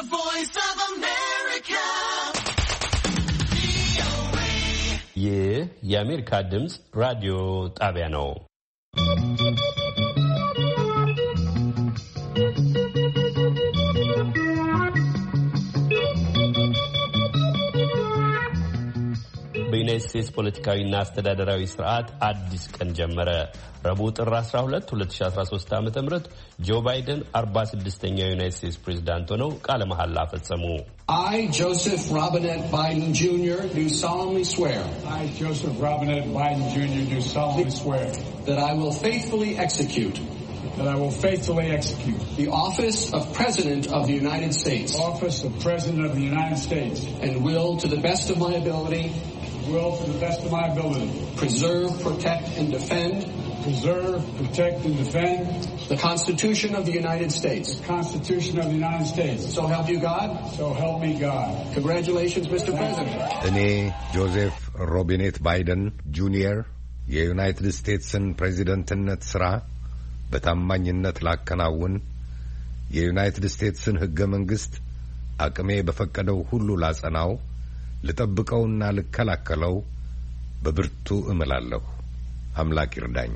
The Voice of America. ይህ የአሜሪካ ድምፅ ራዲዮ ጣቢያ ነው። በዩናይትድ ስቴትስ ፖለቲካዊና አስተዳደራዊ ስርዓት አዲስ ቀን ጀመረ። ረቡዕ ጥር 12 2013 ዓ.ም ጆ ባይደን 46ኛው የዩናይትድ ስቴትስ ፕሬዝዳንት ሆነው ቃለ መሐላ ፈጸሙ። I, Joseph Robinette Biden Jr., do solemnly swear. I, Joseph Robinette Biden Jr., do solemnly swear. That I will faithfully execute. That I will faithfully execute. The office of President of the United States. Office of President of the United States. And will, to the best of my ability. Will, to the best of my ability. Preserve, protect, and defend. Preserve, protect, and defend. The Constitution of the United States. The Constitution of the United States. So help you God. So help me God. Congratulations, Mr. President. እኔ ጆዜፍ ሮቢኔት ባይደን ጁኒየር የዩናይትድ ስቴትስን ፕሬዚደንትነት ሥራ በታማኝነት ላከናውን የዩናይትድ ስቴትስን ሕገ መንግሥት አቅሜ በፈቀደው ሁሉ ላጸናው ልጠብቀውና ልከላከለው በብርቱ እምላለሁ። አምላክ ይርዳኝ።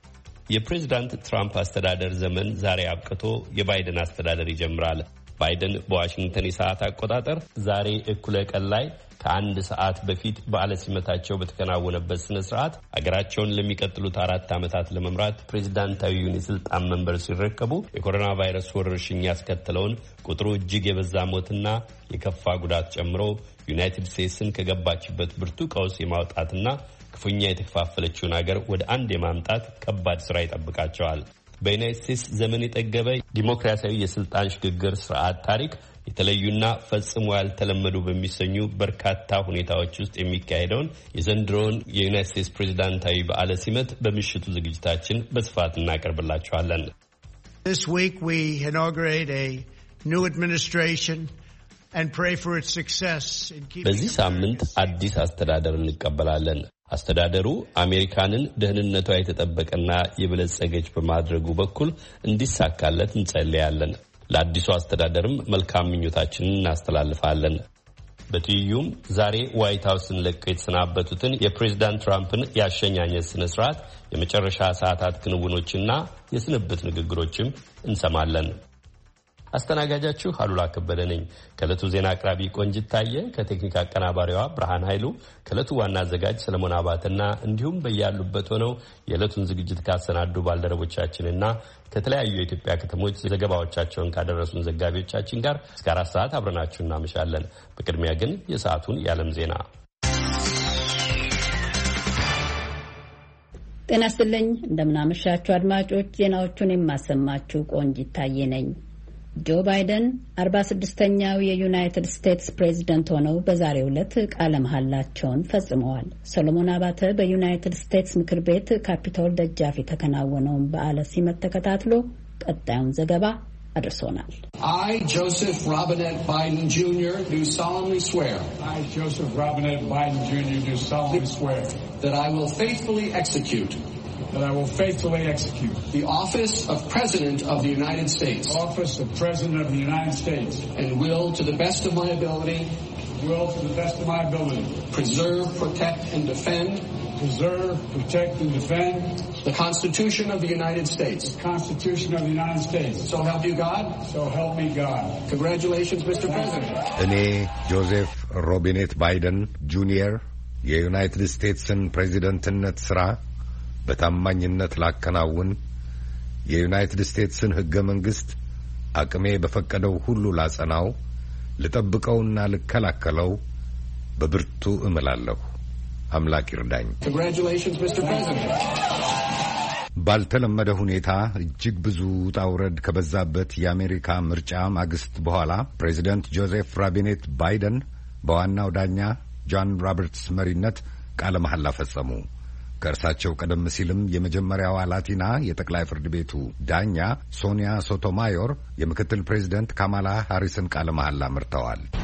የፕሬዝዳንት ትራምፕ አስተዳደር ዘመን ዛሬ አብቅቶ የባይደን አስተዳደር ይጀምራል። ባይደን በዋሽንግተን የሰዓት አቆጣጠር ዛሬ እኩለ ቀን ላይ ከአንድ ሰዓት በፊት በዓለ ሲመታቸው በተከናወነበት ስነ ስርዓት አገራቸውን ለሚቀጥሉት 4 ዓመታት ለመምራት ፕሬዝዳንታዊውን የስልጣን መንበር ሲረከቡ የኮሮና ቫይረስ ወረርሽኝ ያስከተለውን ቁጥሩ እጅግ የበዛ ሞትና የከፋ ጉዳት ጨምሮ ዩናይትድ ስቴትስን ከገባችበት ብርቱ ቀውስ የማውጣትና ክፉኛ የተከፋፈለችውን ሀገር ወደ አንድ የማምጣት ከባድ ስራ ይጠብቃቸዋል። በዩናይትድ ስቴትስ ዘመን የጠገበ ዲሞክራሲያዊ የስልጣን ሽግግር ስርዓት ታሪክ የተለዩና ፈጽሞ ያልተለመዱ በሚሰኙ በርካታ ሁኔታዎች ውስጥ የሚካሄደውን የዘንድሮውን የዩናይትድ ስቴትስ ፕሬዝዳንታዊ በዓለ ሲመት በምሽቱ ዝግጅታችን በስፋት እናቀርብላችኋለን። This week we inaugurate a new administration and pray for its success in keeping. በዚህ ሳምንት አዲስ አስተዳደር እንቀበላለን። አስተዳደሩ አሜሪካንን ደህንነቷ የተጠበቀና የበለጸገች በማድረጉ በኩል እንዲሳካለት እንጸልያለን። ለአዲሱ አስተዳደርም መልካም ምኞታችንን እናስተላልፋለን። በትይዩም ዛሬ ዋይት ሀውስን ለቀው የተሰናበቱትን የፕሬዝዳንት ትራምፕን የአሸኛኘት ስነ ስርዓት የመጨረሻ ሰዓታት ክንውኖችና የስንብት ንግግሮችም እንሰማለን። አስተናጋጃችሁ አሉላ ከበደ ነኝ። ከዕለቱ ዜና አቅራቢ ቆንጅት ታየ፣ ከቴክኒክ አቀናባሪዋ ብርሃን ኃይሉ፣ ከዕለቱ ዋና አዘጋጅ ሰለሞን አባተና እንዲሁም በያሉበት ሆነው የዕለቱን ዝግጅት ካሰናዱ ባልደረቦቻችንና ከተለያዩ የኢትዮጵያ ከተሞች ዘገባዎቻቸውን ካደረሱን ዘጋቢዎቻችን ጋር እስከ 4 ሰዓት አብረናችሁ እናመሻለን። በቅድሚያ ግን የሰዓቱን የዓለም ዜና። ጤና ይስጥልኝ፣ እንደምናመሻችሁ አድማጮች። ዜናዎቹን የማሰማችሁ ቆንጅት ታየ ነኝ። ጆ ባይደን 46ኛው የዩናይትድ ስቴትስ ፕሬዝደንት ሆነው በዛሬው ዕለት ቃለ መሐላቸውን ፈጽመዋል። ሰሎሞን አባተ በዩናይትድ ስቴትስ ምክር ቤት ካፒቶል ደጃፍ የተከናወነውን በዓለ ሲመት ተከታትሎ ቀጣዩን ዘገባ አድርሶናል። I, Joseph Robinette Biden Jr., do solemnly swear. I, Joseph Robinette Biden Jr., do solemnly swear. That I will faithfully execute. That I will faithfully execute. The office of President of the United States. Office of President of the United States. And will, to the best of my ability. Will, to the best of my ability. Preserve, protect, and defend. Preserve, protect, and defend. The Constitution of the United States. The Constitution of the United States. So help you God. So help me God. Congratulations, Mr. President. እኔ ጆዜፍ ሮቢኔት ባይደን ጁኒየር የዩናይትድ ስቴትስን ፕሬዚደንትነት ሥራ በታማኝነት ላከናውን የዩናይትድ ስቴትስን ሕገ መንግሥት አቅሜ በፈቀደው ሁሉ ላጸናው ልጠብቀውና ልከላከለው በብርቱ እምላለሁ። አምላክ ይርዳኝ። Congratulations, Mr. President. ባልተለመደ ሁኔታ እጅግ ብዙ ውጣ ውረድ ከበዛበት የአሜሪካ ምርጫ ማግስት በኋላ ፕሬዚደንት ጆዜፍ ሮቢኔት ባይደን በዋናው ዳኛ ጆን ሮበርትስ መሪነት ቃለ መሐላ ፈጸሙ። ከእርሳቸው ቀደም ሲልም የመጀመሪያዋ ላቲና የጠቅላይ ፍርድ ቤቱ ዳኛ ሶኒያ ሶቶማዮር የምክትል ፕሬዝደንት ካማላ ሃሪስን ቃለ መሐላ መርተዋል።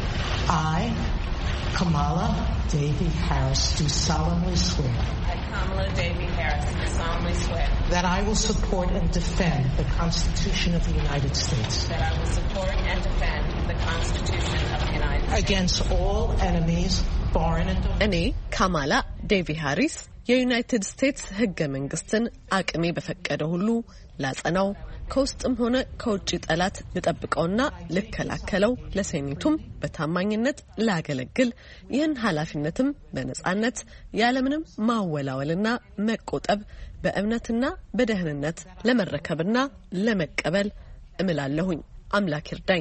I, Kamala Devi Harris, do solemnly swear. I, Kamala Devi Harris, do solemnly swear. That I will support and defend the Constitution of the United States. That I will support and defend the Constitution of the United States. Against all enemies, foreign and domestic. እኔ ካማላ ዴቪ ሃሪስ የዩናይትድ ስቴትስ ሕገ መንግስትን አቅሜ በፈቀደ ሁሉ ላጸናው ከውስጥም ሆነ ከውጭ ጠላት ልጠብቀውና ልከላከለው ለሴኔቱም በታማኝነት ላገለግል ይህን ኃላፊነትም በነጻነት ያለምንም ማወላወልና መቆጠብ በእምነትና በደህንነት ለመረከብና ለመቀበል እምላለሁኝ። አምላክ ይርዳኝ።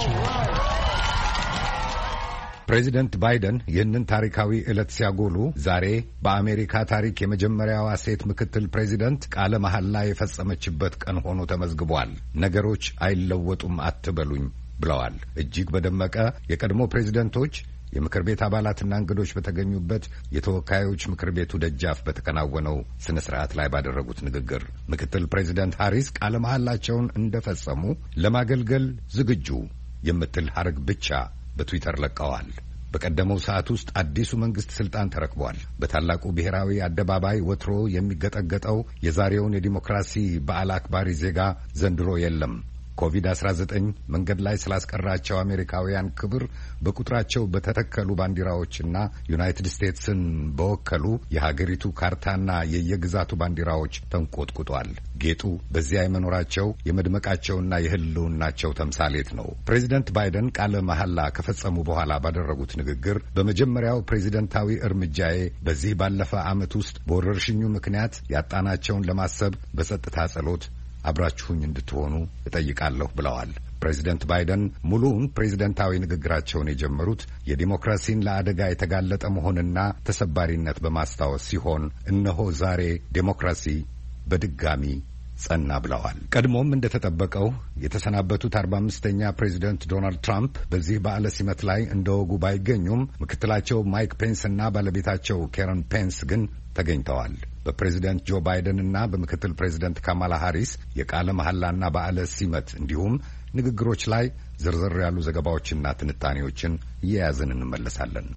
ፕሬዚደንት ባይደን ይህንን ታሪካዊ ዕለት ሲያጎሉ ዛሬ በአሜሪካ ታሪክ የመጀመሪያዋ ሴት ምክትል ፕሬዚደንት ቃለ መሐላ የፈጸመችበት ቀን ሆኖ ተመዝግቧል። ነገሮች አይለወጡም አትበሉኝ ብለዋል። እጅግ በደመቀ የቀድሞ ፕሬዚደንቶች የምክር ቤት አባላትና እንግዶች በተገኙበት የተወካዮች ምክር ቤቱ ደጃፍ በተከናወነው ስነ ስርዓት ላይ ባደረጉት ንግግር ምክትል ፕሬዚደንት ሃሪስ ቃለ መሐላቸውን እንደፈጸሙ ለማገልገል ዝግጁ የምትል ሐረግ ብቻ በትዊተር ለቀዋል። በቀደመው ሰዓት ውስጥ አዲሱ መንግስት ስልጣን ተረክቧል። በታላቁ ብሔራዊ አደባባይ ወትሮ የሚገጠገጠው የዛሬውን የዲሞክራሲ በዓል አክባሪ ዜጋ ዘንድሮ የለም። ኮቪድ-19 መንገድ ላይ ስላስቀራቸው አሜሪካውያን ክብር በቁጥራቸው በተተከሉ ባንዲራዎችና ዩናይትድ ስቴትስን በወከሉ የሀገሪቱ ካርታና የየግዛቱ ባንዲራዎች ተንቆጥቁጧል። ጌጡ በዚያ የመኖራቸው የመድመቃቸውና የህልውናቸው ተምሳሌት ነው። ፕሬዚደንት ባይደን ቃለ መሐላ ከፈጸሙ በኋላ ባደረጉት ንግግር በመጀመሪያው ፕሬዚደንታዊ እርምጃዬ በዚህ ባለፈ ዓመት ውስጥ በወረርሽኙ ምክንያት ያጣናቸውን ለማሰብ በጸጥታ ጸሎት አብራችሁኝ እንድትሆኑ እጠይቃለሁ ብለዋል። ፕሬዚደንት ባይደን ሙሉውን ፕሬዚደንታዊ ንግግራቸውን የጀመሩት የዲሞክራሲን ለአደጋ የተጋለጠ መሆንና ተሰባሪነት በማስታወስ ሲሆን እነሆ ዛሬ ዲሞክራሲ በድጋሚ ጸና ብለዋል። ቀድሞም እንደተጠበቀው የተሰናበቱት 45ኛ ፕሬዚደንት ዶናልድ ትራምፕ በዚህ በዓለ ሲመት ላይ እንደወጉ ባይገኙም ምክትላቸው ማይክ ፔንስ እና ባለቤታቸው ካረን ፔንስ ግን ተገኝተዋል። በፕሬዚደንት ጆ ባይደን እና በምክትል ፕሬዚደንት ካማላ ሃሪስ የቃለ መሐላና በዓለ ሲመት እንዲሁም ንግግሮች ላይ ዝርዝር ያሉ ዘገባዎችና ትንታኔዎችን እየያዝን እንመለሳለን።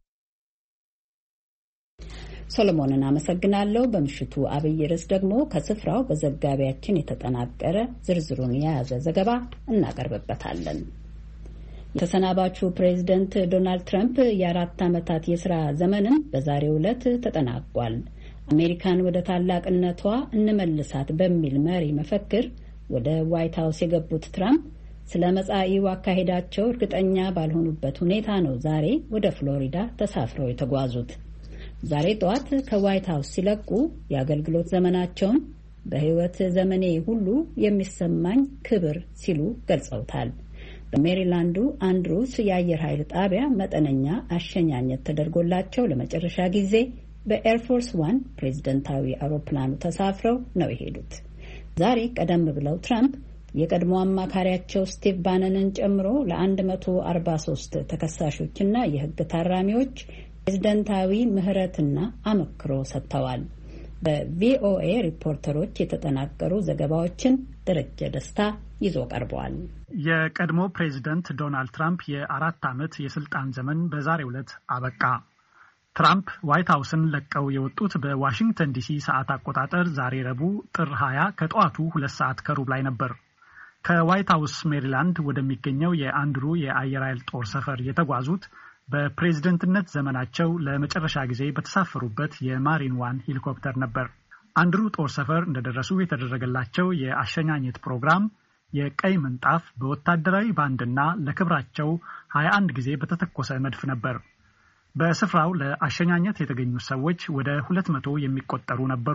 ሶሎሞንን አመሰግናለሁ። በምሽቱ አብይ ርዕስ ደግሞ ከስፍራው በዘጋቢያችን የተጠናቀረ ዝርዝሩን የያዘ ዘገባ እናቀርብበታለን። የተሰናባቹ ፕሬዚደንት ዶናልድ ትራምፕ የ4 ዓመታት የሥራ ዘመንም በዛሬው ዕለት ተጠናቋል። አሜሪካን ወደ ታላቅነቷ እንመልሳት በሚል መሪ መፈክር ወደ ዋይት ሀውስ የገቡት ትራምፕ ስለ መጻኢው አካሄዳቸው እርግጠኛ ባልሆኑበት ሁኔታ ነው ዛሬ ወደ ፍሎሪዳ ተሳፍረው የተጓዙት። ዛሬ ጠዋት ከዋይት ሀውስ ሲለቁ የአገልግሎት ዘመናቸውን በሕይወት ዘመኔ ሁሉ የሚሰማኝ ክብር ሲሉ ገልጸውታል። በሜሪላንዱ አንድሩስ የአየር ኃይል ጣቢያ መጠነኛ አሸኛኘት ተደርጎላቸው ለመጨረሻ ጊዜ በኤርፎርስ ዋን ፕሬዝደንታዊ አውሮፕላኑ ተሳፍረው ነው የሄዱት። ዛሬ ቀደም ብለው ትራምፕ የቀድሞ አማካሪያቸው ስቲቭ ባነንን ጨምሮ ለ143 ተከሳሾችና የሕግ ታራሚዎች ፕሬዝደንታዊ ምህረትና አመክሮ ሰጥተዋል። በቪኦኤ ሪፖርተሮች የተጠናቀሩ ዘገባዎችን ደረጀ ደስታ ይዞ ቀርበዋል። የቀድሞ ፕሬዝደንት ዶናልድ ትራምፕ የ4 ዓመት የስልጣን ዘመን በዛሬው ዕለት አበቃ። ትራምፕ ዋይት ሀውስን ለቀው የወጡት በዋሽንግተን ዲሲ ሰዓት አቆጣጠር ዛሬ ረቡዕ ጥር 20 ከጠዋቱ 2 ሰዓት ከሩብ ላይ ነበር። ከዋይት ሀውስ ሜሪላንድ ወደሚገኘው የአንድሩ የአየር ኃይል ጦር ሰፈር የተጓዙት በፕሬዝደንትነት ዘመናቸው ለመጨረሻ ጊዜ በተሳፈሩበት የማሪን ዋን ሄሊኮፕተር ነበር። አንድሩ ጦር ሰፈር እንደደረሱ የተደረገላቸው የአሸኛኘት ፕሮግራም የቀይ ምንጣፍ በወታደራዊ ባንድና ለክብራቸው 21 ጊዜ በተተኮሰ መድፍ ነበር። በስፍራው ለአሸኛኘት የተገኙት ሰዎች ወደ 200 የሚቆጠሩ ነበሩ።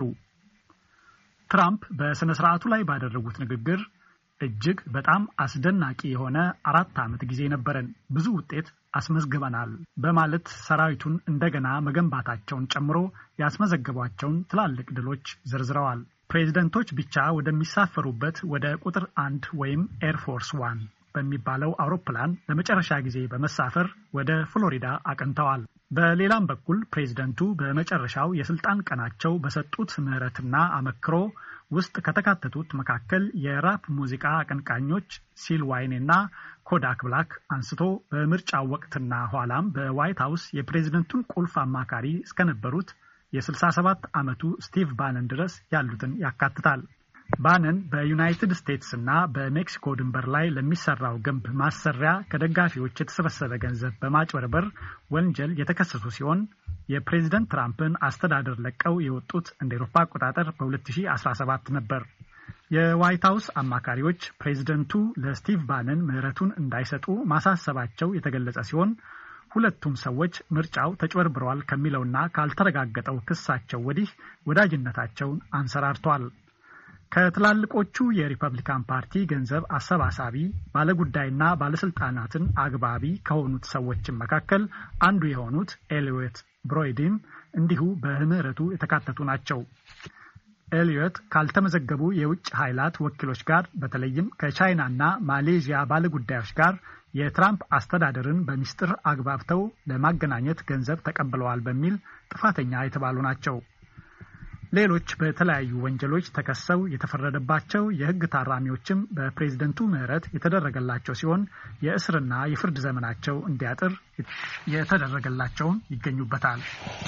ትራምፕ በስነ ስርዓቱ ላይ ባደረጉት ንግግር እጅግ በጣም አስደናቂ የሆነ 4 ዓመት ጊዜ ነበረን፣ ብዙ ውጤት አስመዝግበናል በማለት ሰራዊቱን እንደገና መገንባታቸውን ጨምሮ ያስመዘገቧቸውን ትላልቅ ድሎች ዘርዝረዋል። ፕሬዝደንቶች ብቻ ወደሚሳፈሩበት ወደ ቁጥር 1 ወይም ኤርፎርስ ዋን በሚባለው አውሮፕላን ለመጨረሻ ጊዜ በመሳፈር ወደ ፍሎሪዳ አቅንተዋል። በሌላም በኩል ፕሬዝደንቱ በመጨረሻው የስልጣን ቀናቸው በሰጡት ምህረትና አመክሮ ውስጥ ከተካተቱት መካከል የራፕ ሙዚቃ አቀንቃኞች ሲል ዋይኔና ኮዳክ ብላክ አንስቶ በምርጫው ወቅትና ኋላም በዋይት ሃውስ የፕሬዝደንቱን ቁልፍ አማካሪ እስከነበሩት የ67 ዓመቱ ስቲቭ ባነን ድረስ ያሉትን ያካትታል። ባነን በዩናይትድ ስቴትስ እና በሜክሲኮ ድንበር ላይ ለሚሰራው ግንብ ማሰሪያ ከደጋፊዎች የተሰበሰበ ገንዘብ በማጭበርበር ወንጀል የተከሰሱ ሲሆን የፕሬዝደንት ትራምፕን አስተዳደር ለቀው የወጡት እንደ አውሮፓ አቆጣጠር በ2017 ነበር። የዋይት ሃውስ አማካሪዎች ፕሬዝደንቱ ለስቲቭ ባነን ምህረቱን እንዳይሰጡ ማሳሰባቸው የተገለጸ ሲሆን ሁለቱም ሰዎች ምርጫው ተጭበርብረዋል ከሚለውና ካልተረጋገጠው ክሳቸው ወዲህ ወዳጅነታቸውን አንሰራርተዋል። ከትላልቆቹ የሪፐብሊካን ፓርቲ ገንዘብ አሰባሳቢ ባለጉዳይና ባለስልጣናትን አግባቢ ከሆኑት ሰዎችም መካከል አንዱ የሆኑት ኤሊዮት ብሮይዲን እንዲሁ በምህረቱ የተካተቱ ናቸው። ኤሊዮት ካልተመዘገቡ የውጭ ኃይላት ወኪሎች ጋር በተለይም ከቻይናና ማሌዥያ ባለጉዳዮች ጋር የትራምፕ አስተዳደርን በሚስጥር አግባብተው ለማገናኘት ገንዘብ ተቀብለዋል በሚል ጥፋተኛ የተባሉ ናቸው። ሌሎች በተለያዩ ወንጀሎች ተከሰው የተፈረደባቸው የሕግ ታራሚዎችም በፕሬዝደንቱ ምህረት የተደረገላቸው ሲሆን የእስርና የፍርድ ዘመናቸው እንዲያጥር የተደረገላቸውን ይገኙበታል።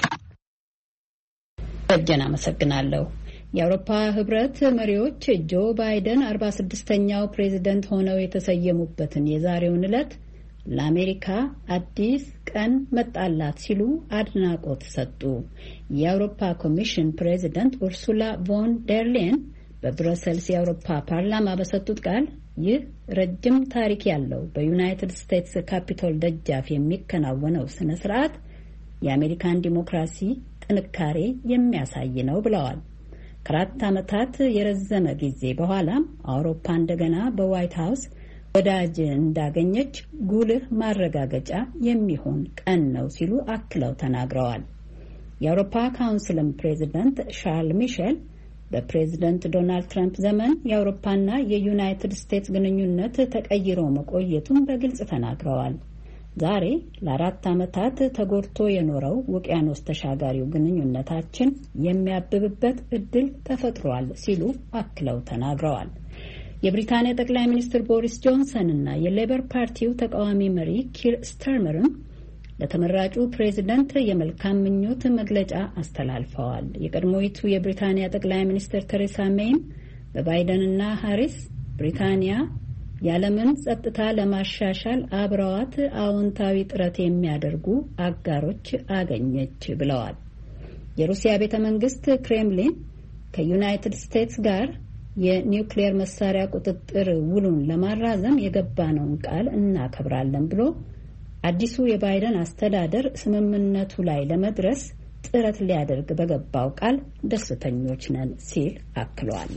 እጀን አመሰግናለሁ። የአውሮፓ ህብረት መሪዎች ጆ ባይደን 46ኛው ፕሬዝደንት ሆነው የተሰየሙበትን የዛሬውን ዕለት ለአሜሪካ አዲስ ቀን መጣላት ሲሉ አድናቆት ሰጡ። የአውሮፓ ኮሚሽን ፕሬዝደንት ኡርሱላ ቮን ደር ሌየን በብረሰልስ የአውሮፓ ፓርላማ በሰጡት ቃል ይህ ረጅም ታሪክ ያለው በዩናይትድ ስቴትስ ካፒቶል ደጃፍ የሚከናወነው ስነ ስርዓት የአሜሪካን ዲሞክራሲ ጥንካሬ የሚያሳይ ነው ብለዋል። ከ4 ዓመታት የረዘመ ጊዜ በኋላም አውሮፓ እንደገና በዋይት ሃውስ ወዳጅ እንዳገኘች ጉልህ ማረጋገጫ የሚሆን ቀን ነው ሲሉ አክለው ተናግረዋል። የአውሮፓ ካውንስልም ፕሬዚደንት ሻርል ሚሼል በፕሬዚደንት ዶናልድ ትራምፕ ዘመን የአውሮፓና የዩናይትድ ስቴትስ ግንኙነት ተቀይሮ መቆየቱን በግልጽ ተናግረዋል። ዛሬ ለ4 ዓመታት ተጎድቶ የኖረው ውቅያኖስ ተሻጋሪው ግንኙነታችን የሚያብብበት እድል ተፈጥሯል ሲሉ አክለው ተናግረዋል። የብሪታንያ ጠቅላይ ሚኒስትር ቦሪስ ጆንሰን እና የሌበር ፓርቲው ተቃዋሚ መሪ ኪር ስታርመርም ለተመራጩ ፕሬዝደንት የመልካም ምኞት መግለጫ አስተላልፈዋል። የቀድሞይቱ የብሪታንያ ጠቅላይ ሚኒስትር ቴሬሳ ሜይም በባይደንና ሃሪስ ብሪታንያ የዓለምን ጸጥታ ለማሻሻል አብረዋት አዎንታዊ ጥረት የሚያደርጉ አጋሮች አገኘች ብለዋል። የሩሲያ ቤተ መንግስት ክሬምሊን ከዩናይትድ ስቴትስ ጋር የኒውክሌር መሳሪያ ቁጥጥር ውሉን ለማራዘም የገባነውን ቃል እናከብራለን ብሎ አዲሱ የባይደን አስተዳደር ስምምነቱ ላይ ለመድረስ ጥረት ሊያደርግ በገባው ቃል ደስተኞች ነን ሲል አክሏል።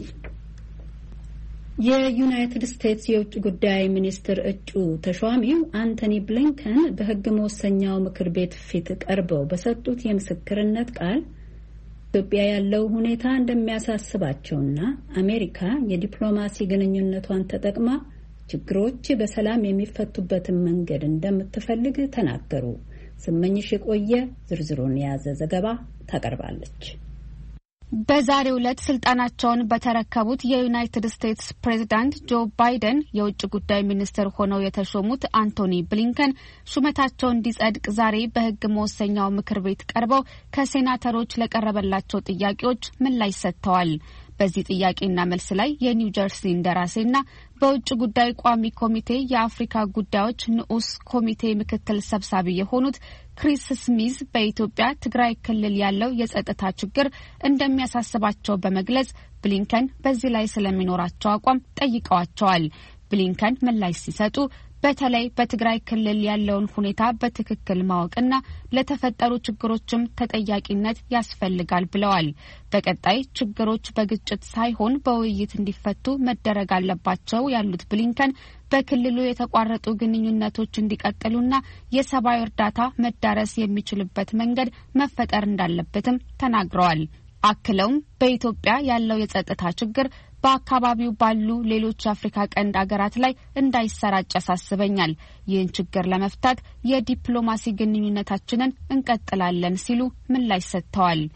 የዩናይትድ ስቴትስ የውጭ ጉዳይ ሚኒስትር እጩ ተሿሚው አንቶኒ ብሊንከን በሕግ መወሰኛው ምክር ቤት ፊት ቀርበው በሰጡት የምስክርነት ቃል ኢትዮጵያ ያለው ሁኔታ እንደሚያሳስባቸውና አሜሪካ የዲፕሎማሲ ግንኙነቷን ተጠቅማ ችግሮች በሰላም የሚፈቱበትን መንገድ እንደምትፈልግ ተናገሩ። ስመኝሽ የቆየ ዝርዝሩን የያዘ ዘገባ ታቀርባለች። በዛሬው ዕለት ስልጣናቸውን በተረከቡት የዩናይትድ ስቴትስ ፕሬዝዳንት ጆ ባይደን የውጭ ጉዳይ ሚኒስትር ሆነው የተሾሙት አንቶኒ ብሊንከን ሹመታቸው እንዲጸድቅ ዛሬ በሕግ መወሰኛው ምክር ቤት ቀርበው ከሴናተሮች ለቀረበላቸው ጥያቄዎች ምላሽ ሰጥተዋል። በዚህ ጥያቄና መልስ ላይ የኒው ጀርሲ እንደራሴና በውጭ ጉዳይ ቋሚ ኮሚቴ የአፍሪካ ጉዳዮች ንዑስ ኮሚቴ ምክትል ሰብሳቢ የሆኑት ክሪስ ስሚዝ በኢትዮጵያ ትግራይ ክልል ያለው የጸጥታ ችግር እንደሚያሳስባቸው በመግለጽ ብሊንከን በዚህ ላይ ስለሚኖራቸው አቋም ጠይቀዋቸዋል። ብሊንከን ምላሽ ሲሰጡ በተለይ በትግራይ ክልል ያለውን ሁኔታ በትክክል ማወቅና ለተፈጠሩ ችግሮችም ተጠያቂነት ያስፈልጋል ብለዋል። በቀጣይ ችግሮች በግጭት ሳይሆን በውይይት እንዲፈቱ መደረግ አለባቸው ያሉት ብሊንከን በክልሉ የተቋረጡ ግንኙነቶች እንዲቀጥሉና የሰብአዊ እርዳታ መዳረስ የሚችልበት መንገድ መፈጠር እንዳለበትም ተናግረዋል። አክለውም በኢትዮጵያ ያለው የጸጥታ ችግር በአካባቢው ባሉ ሌሎች የአፍሪካ ቀንድ አገራት ላይ እንዳይሰራጭ ያሳስበኛል። ይህን ችግር ለመፍታት የዲፕሎማሲ ግንኙነታችንን እንቀጥላለን ሲሉ ምላሽ ሰጥተዋል።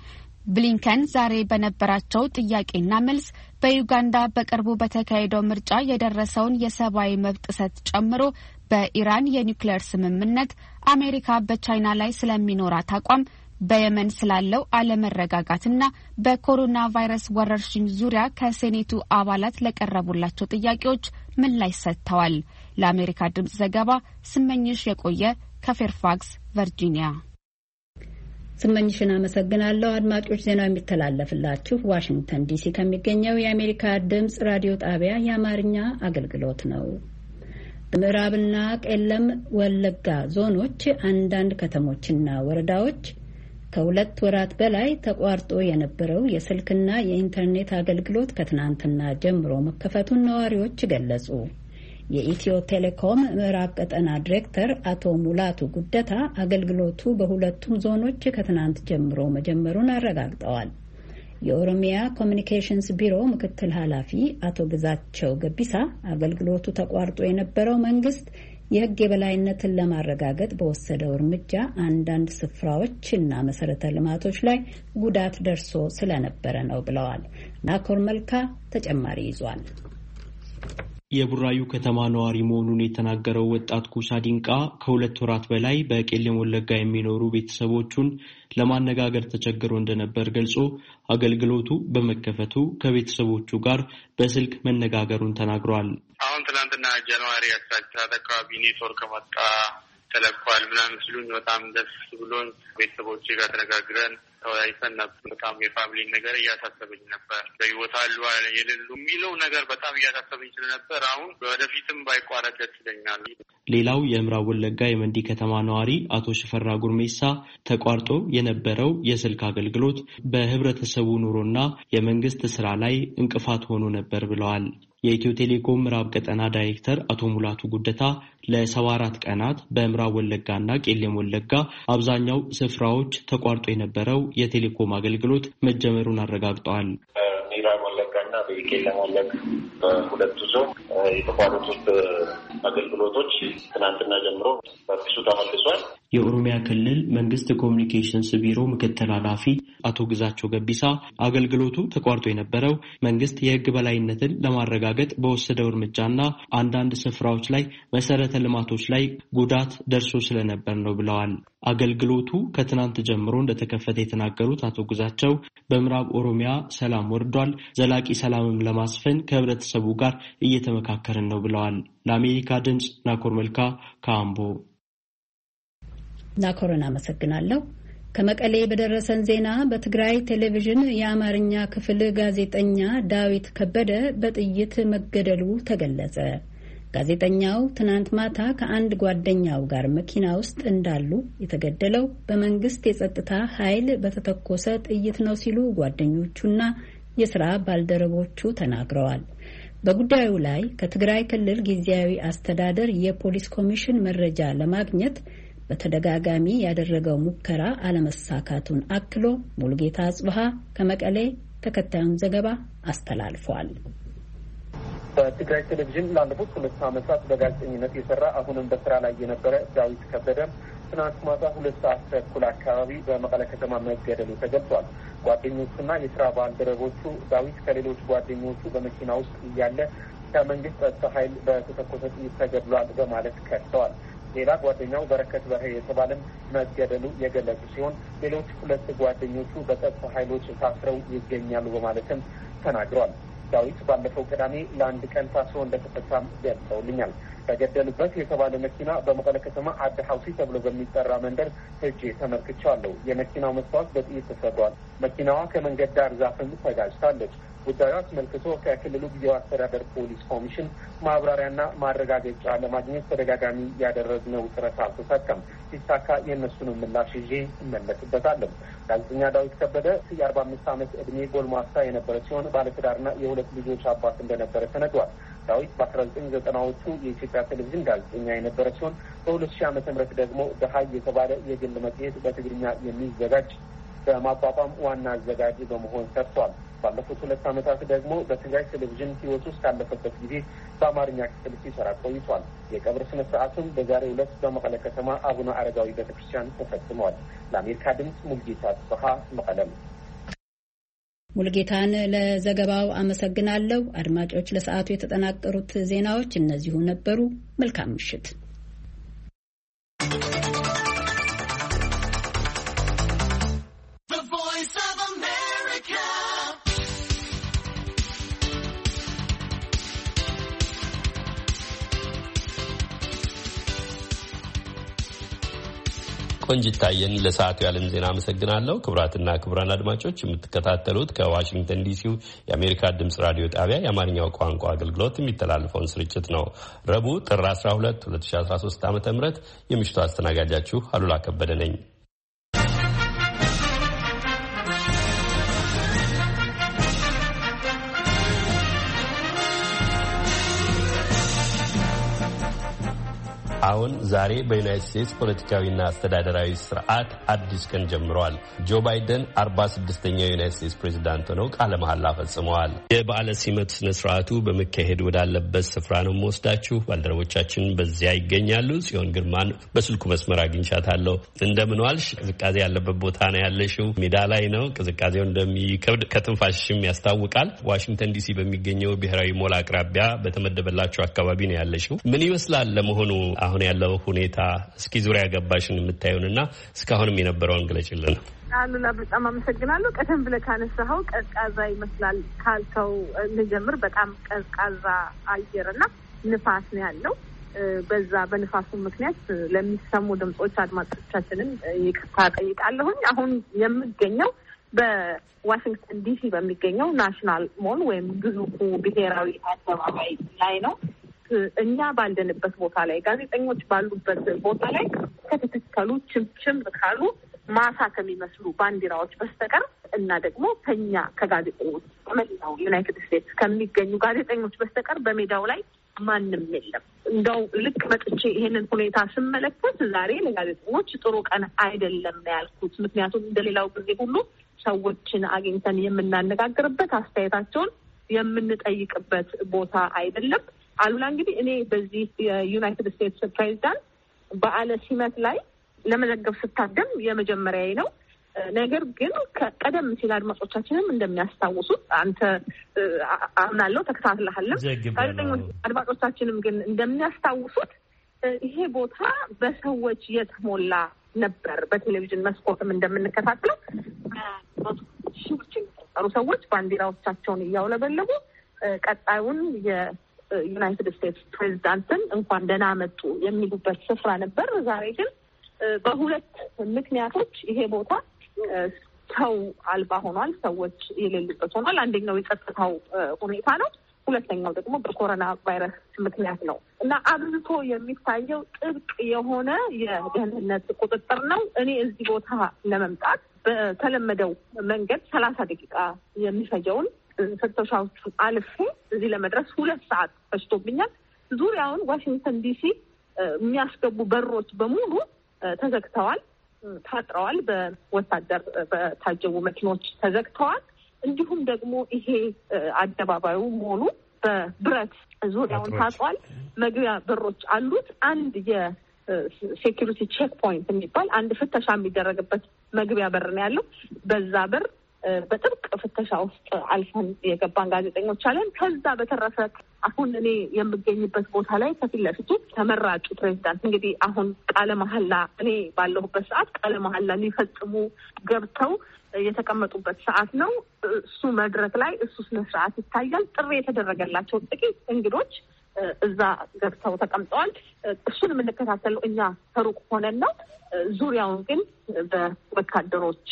ብሊንከን ዛሬ በነበራቸው ጥያቄና መልስ በዩጋንዳ በቅርቡ በተካሄደው ምርጫ የደረሰውን የሰብአዊ መብት ጥሰት ጨምሮ በኢራን የኒውክሌር ስምምነት፣ አሜሪካ በቻይና ላይ ስለሚኖራት አቋም፣ በየመን ስላለው አለመረጋጋትና በኮሮና ቫይረስ ወረርሽኝ ዙሪያ ከሴኔቱ አባላት ለቀረቡላቸው ጥያቄዎች ምላሽ ሰጥተዋል። ለአሜሪካ ድምጽ ዘገባ ስመኝሽ የቆየ ከፌርፋክስ ቨርጂኒያ። ስመኝሽን አመሰግናለሁ። አድማጮች ዜናው የሚተላለፍላችሁ ዋሽንግተን ዲሲ ከሚገኘው የአሜሪካ ድምጽ ራዲዮ ጣቢያ የአማርኛ አገልግሎት ነው። በምዕራብና ቄለም ወለጋ ዞኖች አንዳንድ ከተሞችና ወረዳዎች ከ2 ወራት በላይ ተቋርጦ የነበረው የስልክና የኢንተርኔት አገልግሎት ከትናንትና ጀምሮ መከፈቱን ነዋሪዎች ገለጹ። የኢትዮ ቴሌኮም ምዕራብ ቀጠና ዲሬክተር አቶ ሙላቱ ጉደታ አገልግሎቱ በሁለቱም ዞኖች ከትናንት ጀምሮ መጀመሩን አረጋግጠዋል። የኦሮሚያ ኮሚኒኬሽንስ ቢሮ ምክትል ኃላፊ አቶ ግዛቸው ገቢሳ አገልግሎቱ ተቋርጦ የነበረው መንግስት የሕግ የበላይነትን ለማረጋገጥ በወሰደው እርምጃ አንዳንድ ስፍራዎችና መሰረተ ልማቶች ላይ ጉዳት ደርሶ ስለነበረ ነው ብለዋል። ናኮር መልካ ተጨማሪ ይዟል። የቡራዩ ከተማ ነዋሪ መሆኑን የተናገረው ወጣት ኩሳ ዲንቃ ከ2 ወራት በላይ በቄለም ወለጋ የሚኖሩ ቤተሰቦቹን ለማነጋገር ተቸግሮ እንደነበር ገልጾ አገልግሎቱ በመከፈቱ ከቤተሰቦቹ ጋር በስልክ መነጋገሩን ተናግሯል። አሁን ትናንትና ጃንዋሪ 17 አካባቢ ኔትወርክ መጣ ተለቋል ምናምን ሲሉኝ በጣም ደስ ብሎኝ ቤተሰቦቼ ጋር ተነጋግረን ተወያይተን ነበር። በጣም የፋሚሊ ነገር እያሳሰበኝ ነበር። በህይወት አሉ የሌሉ የሚለው ነገር በጣም እያሳሰበኝ ስለነበር አሁን ወደፊትም ባይቋረጥ ደስ ይለኛል። ሌላው የምዕራብ ወለጋ የመንዲ ከተማ ነዋሪ አቶ ሽፈራ ጉርሜሳ ተቋርጦ የነበረው የስልክ አገልግሎት በህብረተሰቡ ኑሮና የመንግስት ስራ ላይ እንቅፋት ሆኖ ነበር ብለዋል። የኢትዮ ቴሌኮም ምዕራብ ቀጠና ዳይሬክተር አቶ ሙላቱ ጉደታ ለ74 ቀናት በምዕራብ ወለጋና ቄለም ወለጋ አብዛኛው ስፍራዎች ተቋርጦ የነበረው የቴሌኮም አገልግሎት መጀመሩን አረጋግጠዋል። ምዕራብ ወለጋና በቄለም ወለጋ በሁለቱ ዞን የተቋረጡት አገልግሎቶች ትናንትና ጀምሮ በፊቱ ተመልሷል። የኦሮሚያ ክልል መንግስት ኮሚኒኬሽንስ ቢሮ ምክትል ኃላፊ አቶ ግዛቸው ገቢሳ አገልግሎቱ ተቋርጦ የነበረው መንግስት የሕግ በላይነትን ለማረጋገጥ በወሰደው እርምጃና አንዳንድ ስፍራዎች ላይ መሰረተ ልማቶች ላይ ጉዳት ደርሶ ስለነበር ነው ብለዋል። አገልግሎቱ ከትናንት ጀምሮ እንደተከፈተ የተናገሩት አቶ ግዛቸው በምዕራብ ኦሮሚያ ሰላም ወርዷል፣ ዘላቂ ሰላምም ለማስፈን ከህብረተሰቡ ጋር እየተመካከርን ነው ብለዋል። ለአሜሪካ ድምጽ ናኮር መልካ ከአምቦ። ናኮርን አመሰግናለሁ። ከመቀሌ በደረሰን ዜና በትግራይ ቴሌቪዥን የአማርኛ ክፍል ጋዜጠኛ ዳዊት ከበደ በጥይት መገደሉ ተገለጸ። ጋዜጠኛው ትናንት ማታ ከአንድ ጓደኛው ጋር መኪና ውስጥ እንዳሉ የተገደለው በመንግስት የጸጥታ ኃይል በተተኮሰ ጥይት ነው ሲሉ ጓደኞቹና የሥራ ባልደረቦቹ ተናግረዋል። በጉዳዩ ላይ ከትግራይ ክልል ጊዜያዊ አስተዳደር የፖሊስ ኮሚሽን መረጃ ለማግኘት በተደጋጋሚ ያደረገው ሙከራ አለመሳካቱን አክሎ ሙሉጌታ አጽብሃ ከመቀሌ ተከታዩን ዘገባ አስተላልፏል። በትግራይ ቴሌቪዥን ላለፉት 2 ዓመታት በጋዜጠኝነት የሰራ አሁንም በስራ ላይ የነበረ ዳዊት ከበደ ትናንት ማታ 2 ሰዓት ተኩል አካባቢ በመቀለ ከተማ መገደሉ ተገልጿል። ጓደኞቹና የስራ ባልደረቦቹ ዳዊት ከሌሎች ጓደኞቹ በመኪና ውስጥ እያለ ከመንግስት ጸጥታ ኃይል በተተኮሰ ጥይት ተገድሏል በማለት ከሰዋል። ሌላ ጓደኛው በረከት በርሄ የተባለም መገደሉ የገለጹ ሲሆን ሌሎች 2 ጓደኞቹ በጸጥታ ኃይሎች ታስረው ይገኛሉ በማለትም ተናግረዋል። ዳዊት ባለፈው ቅዳሜ ለአንድ ቀን ታስሮ እንደተፈታም ገልጸውልኛል። ተገደሉበት የተባለ መኪና በመቀለ ከተማ አዲ ሐውሲ ተብሎ በሚጠራ መንደር ሄጄ ተመልክቻለሁ። የመኪናው መስታወት በጥይት ተሰብሯል። መኪናዋ ከመንገድ ዳር ዛፍም ተጋጭታለች። ጉዳዩ አስመልክቶ ከክልሉ ጊዜያዊ አስተዳደር ፖሊስ ኮሚሽን ማብራሪያና ማረጋገጫ ለማግኘት ተደጋጋሚ ያደረግነው ጥረት አልተሳካም። ሲሳካ የእነሱንም ምላሽ ይዤ እመለስበታለሁ። ጋዜጠኛ ዳዊት ከበደ የ45 ዓመት ዕድሜ ጎልማሳ የነበረ ሲሆን ባለትዳርና የ2 ልጆች አባት እንደነበረ ተነግሯል። ዳዊት በ1990ዎቹ የኢትዮጵያ ቴሌቪዥን ጋዜጠኛ የነበረ ሲሆን በ2000 ዓ.ም ደግሞ ደሃይ የተባለ የግል መጽሔት በትግርኛ የሚዘጋጅ በማቋቋም ዋና አዘጋጅ በመሆን ሰርቷል። ባለፉት 2 ዓመታት ደግሞ በትግራይ ቴሌቪዥን ሕይወት ውስጥ ካለፈበት ጊዜ በአማርኛ ክፍል ሲሰራ ቆይቷል። የቀብር ስነ ስርዓቱም በዛሬው ዕለት በመቀለ ከተማ አቡነ አረጋዊ ቤተክርስቲያን ተፈጽሟል። ለአሜሪካ ድምፅ ሙልጌታ ጽብሃ መቀለም። ሙልጌታን ለዘገባው አመሰግናለሁ። አድማጮች፣ ለሰዓቱ የተጠናቀሩት ዜናዎች እነዚሁ ነበሩ። መልካም ምሽት። ቆንጅታየን ለሰዓቱ ያለም ዜና አመሰግናለሁ። ክቡራትና ክቡራን አድማጮች የምትከታተሉት ከዋሽንግተን ዲሲው የአሜሪካ ድምጽ ራዲዮ ጣቢያ የአማርኛው ቋንቋ አገልግሎት የሚተላለፈውን ስርጭት ነው። ረቡዕ ጥር 12 2013 ዓ.ም የምሽቱ አስተናጋጃችሁ አሉላ ከበደ ነኝ። አሁን ዛሬ በዩናይትድ ስቴትስ ፖለቲካዊና አስተዳደራዊ ስርዓት አዲስ ቀን ጀምረዋል። ጆ ባይደን 46ኛው የዩናይትድ ስቴትስ ፕሬዝዳንት ሆነው ቃለ መሐላ ፈጽመዋል። የበዓለ ሲመት ስነ ስርዓቱ በመካሄድ ወዳለበት ስፍራ ነው የምወስዳችሁ። ባልደረቦቻችን በዚያ ይገኛሉ። ጽዮን ግርማን በስልኩ መስመር አግኝቻታለሁ። እንደምን ዋልሽ? ቅዝቃዜ ያለበት ቦታ ነው ያለሽው። ሜዳ ላይ ነው። ቅዝቃዜው እንደሚከብድ ከትንፋሽም ያስታውቃል። ዋሽንግተን ዲሲ በሚገኘው ብሔራዊ ሞል አቅራቢያ በተመደበላቸው አካባቢ ነው ያለሽው። ምን ይመስላል ለመሆኑ አሁን ያለው ሁኔታ? እስኪ ዙሪያ ገባሽን የምታዩንና እስካሁንም የነበረውን ግለጭልን። አሉላ በጣም አመሰግናለሁ። ቀደም ብለህ ካነሳኸው ቀዝቃዛ ይመስላል ካልከው እንጀምር። በጣም ቀዝቃዛ አየርና ንፋስ ነው ያለው። በዛ በንፋሱ ምክንያት ለሚሰሙ ድምጾች አድማጮቻችንን ይቅርታ ጠይቃለሁኝ። አሁን የምገኘው በዋሽንግተን ዲሲ በሚገኘው ናሽናል ሞል ወይም ግዙፉ ብሔራዊ አደባባይ ላይ ነው። እኛ ባልደንበት ቦታ ላይ ጋዜጠኞች ባሉበት ቦታ ላይ ከተተከሉ ችምችም ካሉ ማሳ ከሚመስሉ ባንዲራዎች በስተቀር እና ደግሞ ከኛ ከጋዜጠኞች በመላው ዩናይትድ ስቴትስ ከሚገኙ ጋዜጠኞች በስተቀር በሜዳው ላይ ማንም የለም። እንደው ልክ መጥቼ ይሄንን ሁኔታ ስመለከት ዛሬ ለጋዜጠኞች ጥሩ ቀን አይደለም ያልኩት። ምክንያቱም እንደሌላው ጊዜ ሁሉ ሰዎችን አግኝተን የምናነጋግርበት አስተያየታቸውን የምንጠይቅበት ቦታ አይደለም። አሉላ እንግዲህ እኔ በዚህ የዩናይትድ ስቴትስ ፕሬዚዳንት በዓለ ሲመት ላይ ለመዘገብ ስታደም የመጀመሪያዬ ነው። ነገር ግን ቀደም ሲል አድማጮቻችንም እንደሚያስታውሱት አንተ አምናለሁ ተከታትለሃለም፣ ጋዜጠኞች አድማጮቻችንም ግን እንደሚያስታውሱት ይሄ ቦታ በሰዎች የተሞላ ነበር። በቴሌቪዥን መስኮትም እንደምንከታተለው ሺዎች የሚቆጠሩ ሰዎች ባንዲራዎቻቸውን እያውለበለቡ ቀጣዩን ዩናይትድ ስቴትስ ፕሬዚዳንትን እንኳን ደህና መጡ የሚሉበት ስፍራ ነበር። ዛሬ ግን በሁለት ምክንያቶች ይሄ ቦታ ሰው አልባ ሆኗል፣ ሰዎች የሌሉበት ሆኗል። አንደኛው የጸጥታው ሁኔታ ነው። ሁለተኛው ደግሞ በኮሮና ቫይረስ ምክንያት ነው እና አብዝቶ የሚታየው ጥብቅ የሆነ የደህንነት ቁጥጥር ነው። እኔ እዚህ ቦታ ለመምጣት በተለመደው መንገድ 30 ደቂቃ የሚፈጀውን ፍተሻዎቹን አልፌ እዚህ ለመድረስ 2 ሰዓት ፈጅቶብኛል። ዙሪያውን ዋሽንግተን ዲሲ የሚያስገቡ በሮች በሙሉ ተዘግተዋል፣ ታጥረዋል፣ በወታደር በታጀቡ መኪኖች ተዘግተዋል። እንዲሁም ደግሞ ይሄ አደባባዩ ሞሉ በብረት ዙሪያውን ታጥሯል። መግቢያ በሮች አሉት። አንድ የሴኪሪቲ ቼክ ፖይንት የሚባል አንድ ፍተሻ የሚደረግበት መግቢያ በር ነው ያለው። በዛ በር በጥብቅ ፍተሻ ውስጥ አልፈን የገባን ጋዜጠኞች አለን። ከዛ በተረፈ አሁን እኔ የምገኝበት ቦታ ላይ ከፊት ለፊቱ ተመራጩ ፕሬዚዳንት እንግዲህ አሁን ቃለ መሐላ እኔ ባለሁበት ሰዓት ቃለ መሐላ ሊፈጽሙ ገብተው የተቀመጡበት ሰዓት ነው። እሱ መድረክ ላይ እሱ ስነ ስርዓት ይታያል። ጥሪ የተደረገላቸው ጥቂት እንግዶች እዛ ገብተው ተቀምጠዋል። እሱን የምንከታተለው እኛ ከሩቅ ሆነን ነው። ዙሪያውን ግን በወታደሮች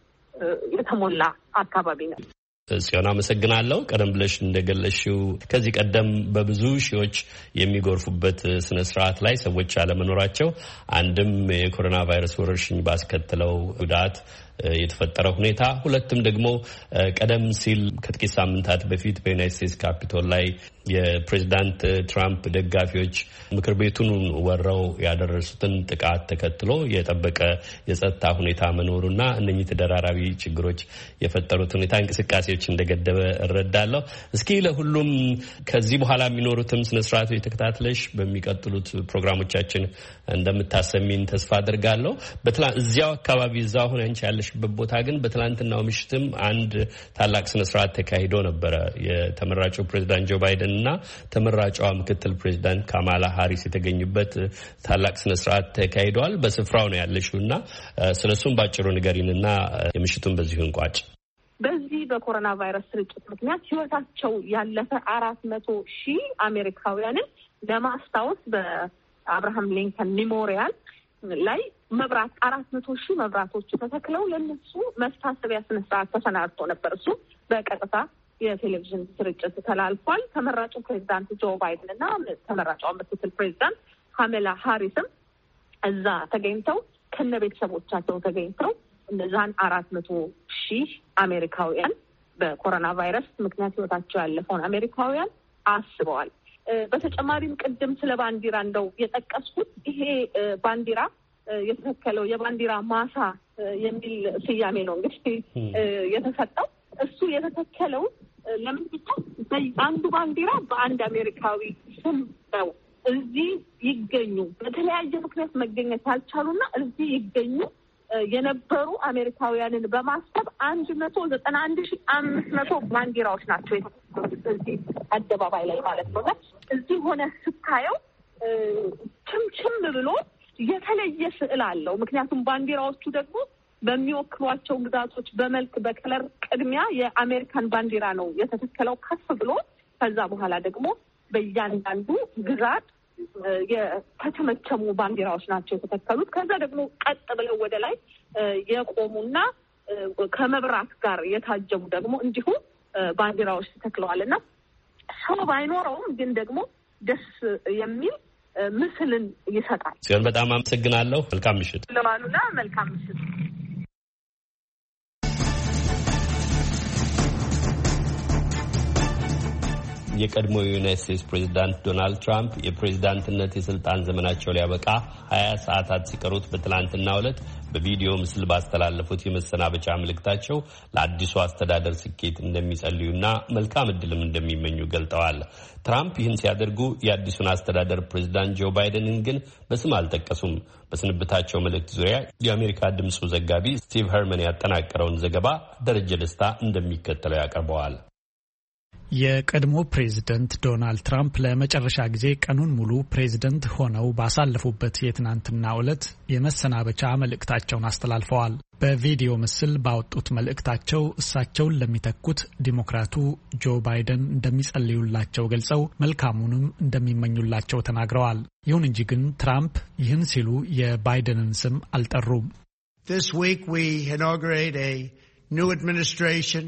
የተሞላ አካባቢ ነው። ጽዮን አመሰግናለሁ። ቀደም ብለሽ እንደገለሽው ከዚህ ቀደም በብዙ ሺዎች የሚጎርፉበት ስነ ስርዓት ላይ ሰዎች አለመኖራቸው አንድም የኮሮና ቫይረስ ወረርሽኝ ባስከተለው ጉዳት የተፈጠረ ሁኔታ፣ ሁለትም ደግሞ ቀደም ሲል ከጥቂት ሳምንታት በፊት በዩናይትድ ስቴትስ ካፒቶል ላይ የፕሬዚዳንት ትራምፕ ደጋፊዎች ምክር ቤቱን ወረው ያደረሱትን ጥቃት ተከትሎ የጠበቀ የጸጥታ ሁኔታ መኖሩና እነኚህ ተደራራቢ ችግሮች የፈጠሩት ሁኔታ እንቅስቃሴዎች እንደገደበ እረዳለሁ። እስኪ ለሁሉም ከዚህ በኋላ የሚኖሩትም ስነስርዓቱ የተከታተለሽ በሚቀጥሉት ፕሮግራሞቻችን እንደምታሰሚን ተስፋ አድርጋለሁ። እዚያው አካባቢ እዛው አሁን አንቺ ያለሽበት ያለሽበት ቦታ ግን በትናንትናው ምሽትም አንድ ታላቅ ስነ ስርዓት ተካሂዶ ነበረ። የተመራጩ ፕሬዚዳንት ጆ ባይደን እና ተመራጯ ምክትል ፕሬዚዳንት ካማላ ሃሪስ የተገኙበት ታላቅ ስነ ስርዓት ተካሂዷል። በስፍራው ነው ያለሽውና ስለሱም ባጭሩ ንገሪንና የምሽቱን በዚሁ እንቋጭ። በዚህ በኮሮና ቫይረስ ስርጭት ምክንያት ህይወታቸው ያለፈ 400,000 አሜሪካውያንን ለማስታወስ በአብርሃም ሊንከን ሜሞሪያል ላይ 400,000 መብራቶች ተተክለው ለነሱ መታሰቢያ ስነ ስርዓት ተሰናድቶ ነበር። እሱ በቀጥታ የቴሌቪዥን ስርጭት ተላልፏል። ተመራጩ ፕሬዚዳንት ጆ ባይደን እና ተመራጯ ምክትል ፕሬዚዳንት ካማላ ሃሪስም እዛ ተገኝተው ከነ ቤተሰቦቻቸው ተገኝተው እነዛን 400,000 አሜሪካውያን በኮሮና ቫይረስ ምክንያት ህይወታቸው ያለፈውን አሜሪካውያን አስበዋል። በተጨማሪም ቅድም ስለ ባንዲራ እንደው የጠቀስኩት ይሄ ባንዲራ የተተከለው የባንዲራ ማሳ የሚል ስያሜ ነው እንግዲህ የተሰጠው። እሱ የተተከለው ለምንድን ነው? አንዱ ባንዲራ በአንድ አሜሪካዊ ስም ነው። እዚህ ይገኙ በተለያየ ምክንያት መገኘት ያልቻሉና እዚህ ይገኙ የነበሩ አሜሪካውያንን በማሰብ 191,500 ባንዲራዎች ናቸው የተተከሉት እዚህ አደባባይ ላይ ማለት ነው። እዚህ ሆነ ስታየው ችምችም ብሎ የተለየ ስዕል አለው። ምክንያቱም ባንዲራዎቹ ደግሞ በሚወክሏቸው ግዛቶች በመልክ በከለር ቅድሚያ የአሜሪካን ባንዲራ ነው የተተከለው ከፍ ብሎ። ከዛ በኋላ ደግሞ በእያንዳንዱ ግዛት የተቸመቸሙ ባንዲራዎች ናቸው የተተከሉት። ከዛ ደግሞ ቀጥ ብለው ወደ ላይ የቆሙና ከመብራት ጋር የታጀቡ ደግሞ እንዲሁ ባንዲራዎች ተተክለዋልና ሰው ባይኖረውም ግን ደግሞ ደስ የሚል ምስልን ይሰጣል። ሲሆን በጣም አመሰግናለሁ። መልካም ምሽት ለማሉና መልካም ምሽት። የቀድሞ የዩናይትድ ስቴትስ ፕሬዚዳንት ዶናልድ ትራምፕ የፕሬዚዳንትነት የስልጣን ዘመናቸው ሊያበቃ 20 ሰዓታት ሲቀሩት በትላንትናው ዕለት በቪዲዮ ምስል ባስተላለፉት የመሰናበቻ መልእክታቸው ለአዲሱ አስተዳደር ስኬት እንደሚጸልዩና መልካም ዕድልም እንደሚመኙ ገልጠዋል። ትራምፕ ይህን ሲያደርጉ የአዲሱን አስተዳደር ፕሬዚዳንት ጆ ባይደንን ግን በስም አልጠቀሱም። በስንብታቸው መልእክት ዙሪያ የአሜሪካ ድምፁ ዘጋቢ ስቲቭ ሄርመን ያጠናቀረውን ዘገባ ደረጀ ደስታ እንደሚከተለው ያቀርበዋል። የቀድሞ ፕሬዝደንት ዶናልድ ትራምፕ ለመጨረሻ ጊዜ ቀኑን ሙሉ ፕሬዝደንት ሆነው ባሳለፉበት የትናንትናው ዕለት የመሰናበቻ መልእክታቸውን አስተላልፈዋል። በቪዲዮ ምስል ባወጡት መልእክታቸው እሳቸውን ለሚተኩት ዲሞክራቱ ጆ ባይደን እንደሚጸልዩላቸው ገልጸው መልካሙንም እንደሚመኙላቸው ተናግረዋል። ይሁን እንጂ ግን ትራምፕ ይህን ሲሉ የባይደንን ስም አልጠሩም። This week we inaugurate a new administration.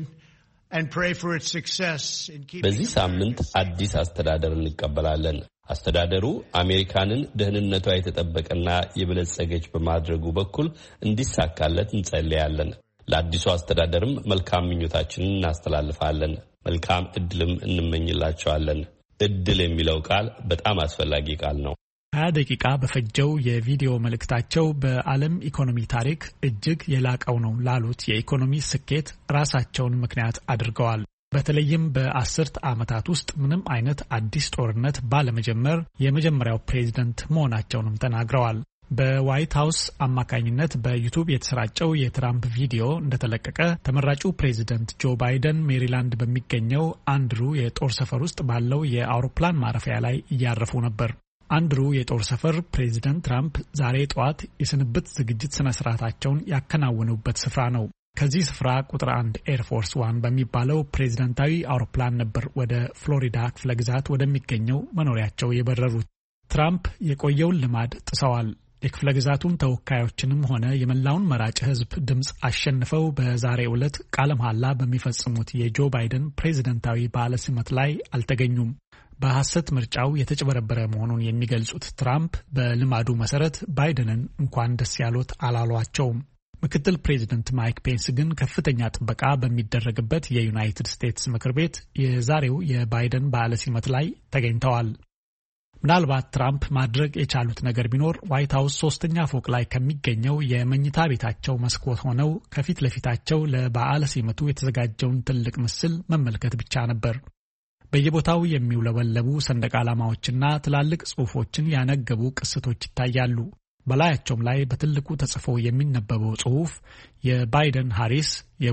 በዚህ ሳምንት አዲስ አስተዳደር እንቀበላለን። አስተዳደሩ አሜሪካንን ደህንነቷ የተጠበቀና የበለጸገች በማድረጉ በኩል እንዲሳካለት እንጸልያለን። ለአዲሱ አስተዳደርም መልካም ምኞታችንን እናስተላልፋለን። መልካም ዕድልም እንመኝላቸዋለን። ዕድል የሚለው ቃል በጣም አስፈላጊ ቃል ነው። 20 ደቂቃ በፈጀው የቪዲዮ መልእክታቸው በዓለም ኢኮኖሚ ታሪክ እጅግ የላቀው ነው ላሉት የኢኮኖሚ ስኬት ራሳቸውን ምክንያት አድርገዋል። በተለይም በ10 ዓመታት ውስጥ ምንም አይነት አዲስ ጦርነት ባለመጀመር የመጀመሪያው ፕሬዝደንት መሆናቸውንም ተናግረዋል። በዋይት ሃውስ አማካኝነት በዩቱብ የተሰራጨው የትራምፕ ቪዲዮ እንደተለቀቀ ተመራጩ ፕሬዝደንት ጆ ባይደን ሜሪላንድ በሚገኘው አንድሩ የጦር ሰፈር ውስጥ ባለው የአውሮፕላን ማረፊያ ላይ እያረፉ ነበር። አንድሩ የጦር ሰፈር ፕሬዝደንት ትራምፕ ዛሬ ጠዋት የስንብት ዝግጅት ስነ ስርዓታቸውን ያከናወኑበት ስፍራ ነው። ከዚህ ስፍራ ቁጥር 1 ኤርፎርስ 1 በሚባለው ፕሬዝደንታዊ አውሮፕላን ነበር ወደ ፍሎሪዳ ክፍለ ግዛት ወደሚገኘው መኖሪያቸው የበረሩት። ትራምፕ የቆየውን ልማድ ጥሰዋል። የክፍለ ግዛቱን ተወካዮችንም ሆነ የመላውን መራጭ ሕዝብ ድምፅ አሸንፈው በዛሬው ዕለት ቃለ መሐላ በሚፈጽሙት የጆ ባይደን ፕሬዝደንታዊ በዓለ ሲመት ላይ አልተገኙም። በሐሰት ምርጫው የተጭበረበረ መሆኑን የሚገልጹት ትራምፕ በልማዱ መሰረት ባይደንን እንኳን ደስ ያሎት አላሏቸውም። ምክትል ፕሬዝደንት ማይክ ፔንስ ግን ከፍተኛ ጥበቃ በሚደረግበት የዩናይትድ ስቴትስ ምክር ቤት የዛሬው የባይደን በዓለ ሲመት ላይ ተገኝተዋል። ምናልባት ትራምፕ ማድረግ የቻሉት ነገር ቢኖር ዋይት ሃውስ 3ኛ ፎቅ ላይ ከሚገኘው የመኝታ ቤታቸው መስኮት ሆነው ከፊት ለፊታቸው ለበዓለ ሲመቱ የተዘጋጀውን ትልቅ ምስል መመልከት ብቻ ነበር። በየቦታው የሚውለበለቡ ሰንደቅ ዓላማዎችና ትላልቅ ጽሑፎችን ያነገቡ ቅስቶች ይታያሉ። በላያቸውም ላይ በትልቁ ተጽፎ የሚነበበው ጽሑፍ የባይደን ሃሪስ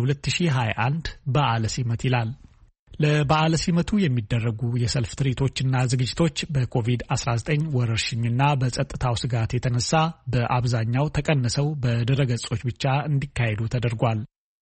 የ2021 በዓለ ሲመት ይላል። ለበዓለ ሲመቱ የሚደረጉ የሰልፍ ትርኢቶችና ዝግጅቶች በኮቪድ-19 ወረርሽኝና በጸጥታው ስጋት የተነሳ በአብዛኛው ተቀንሰው በድረገጾች ብቻ እንዲካሄዱ ተደርጓል።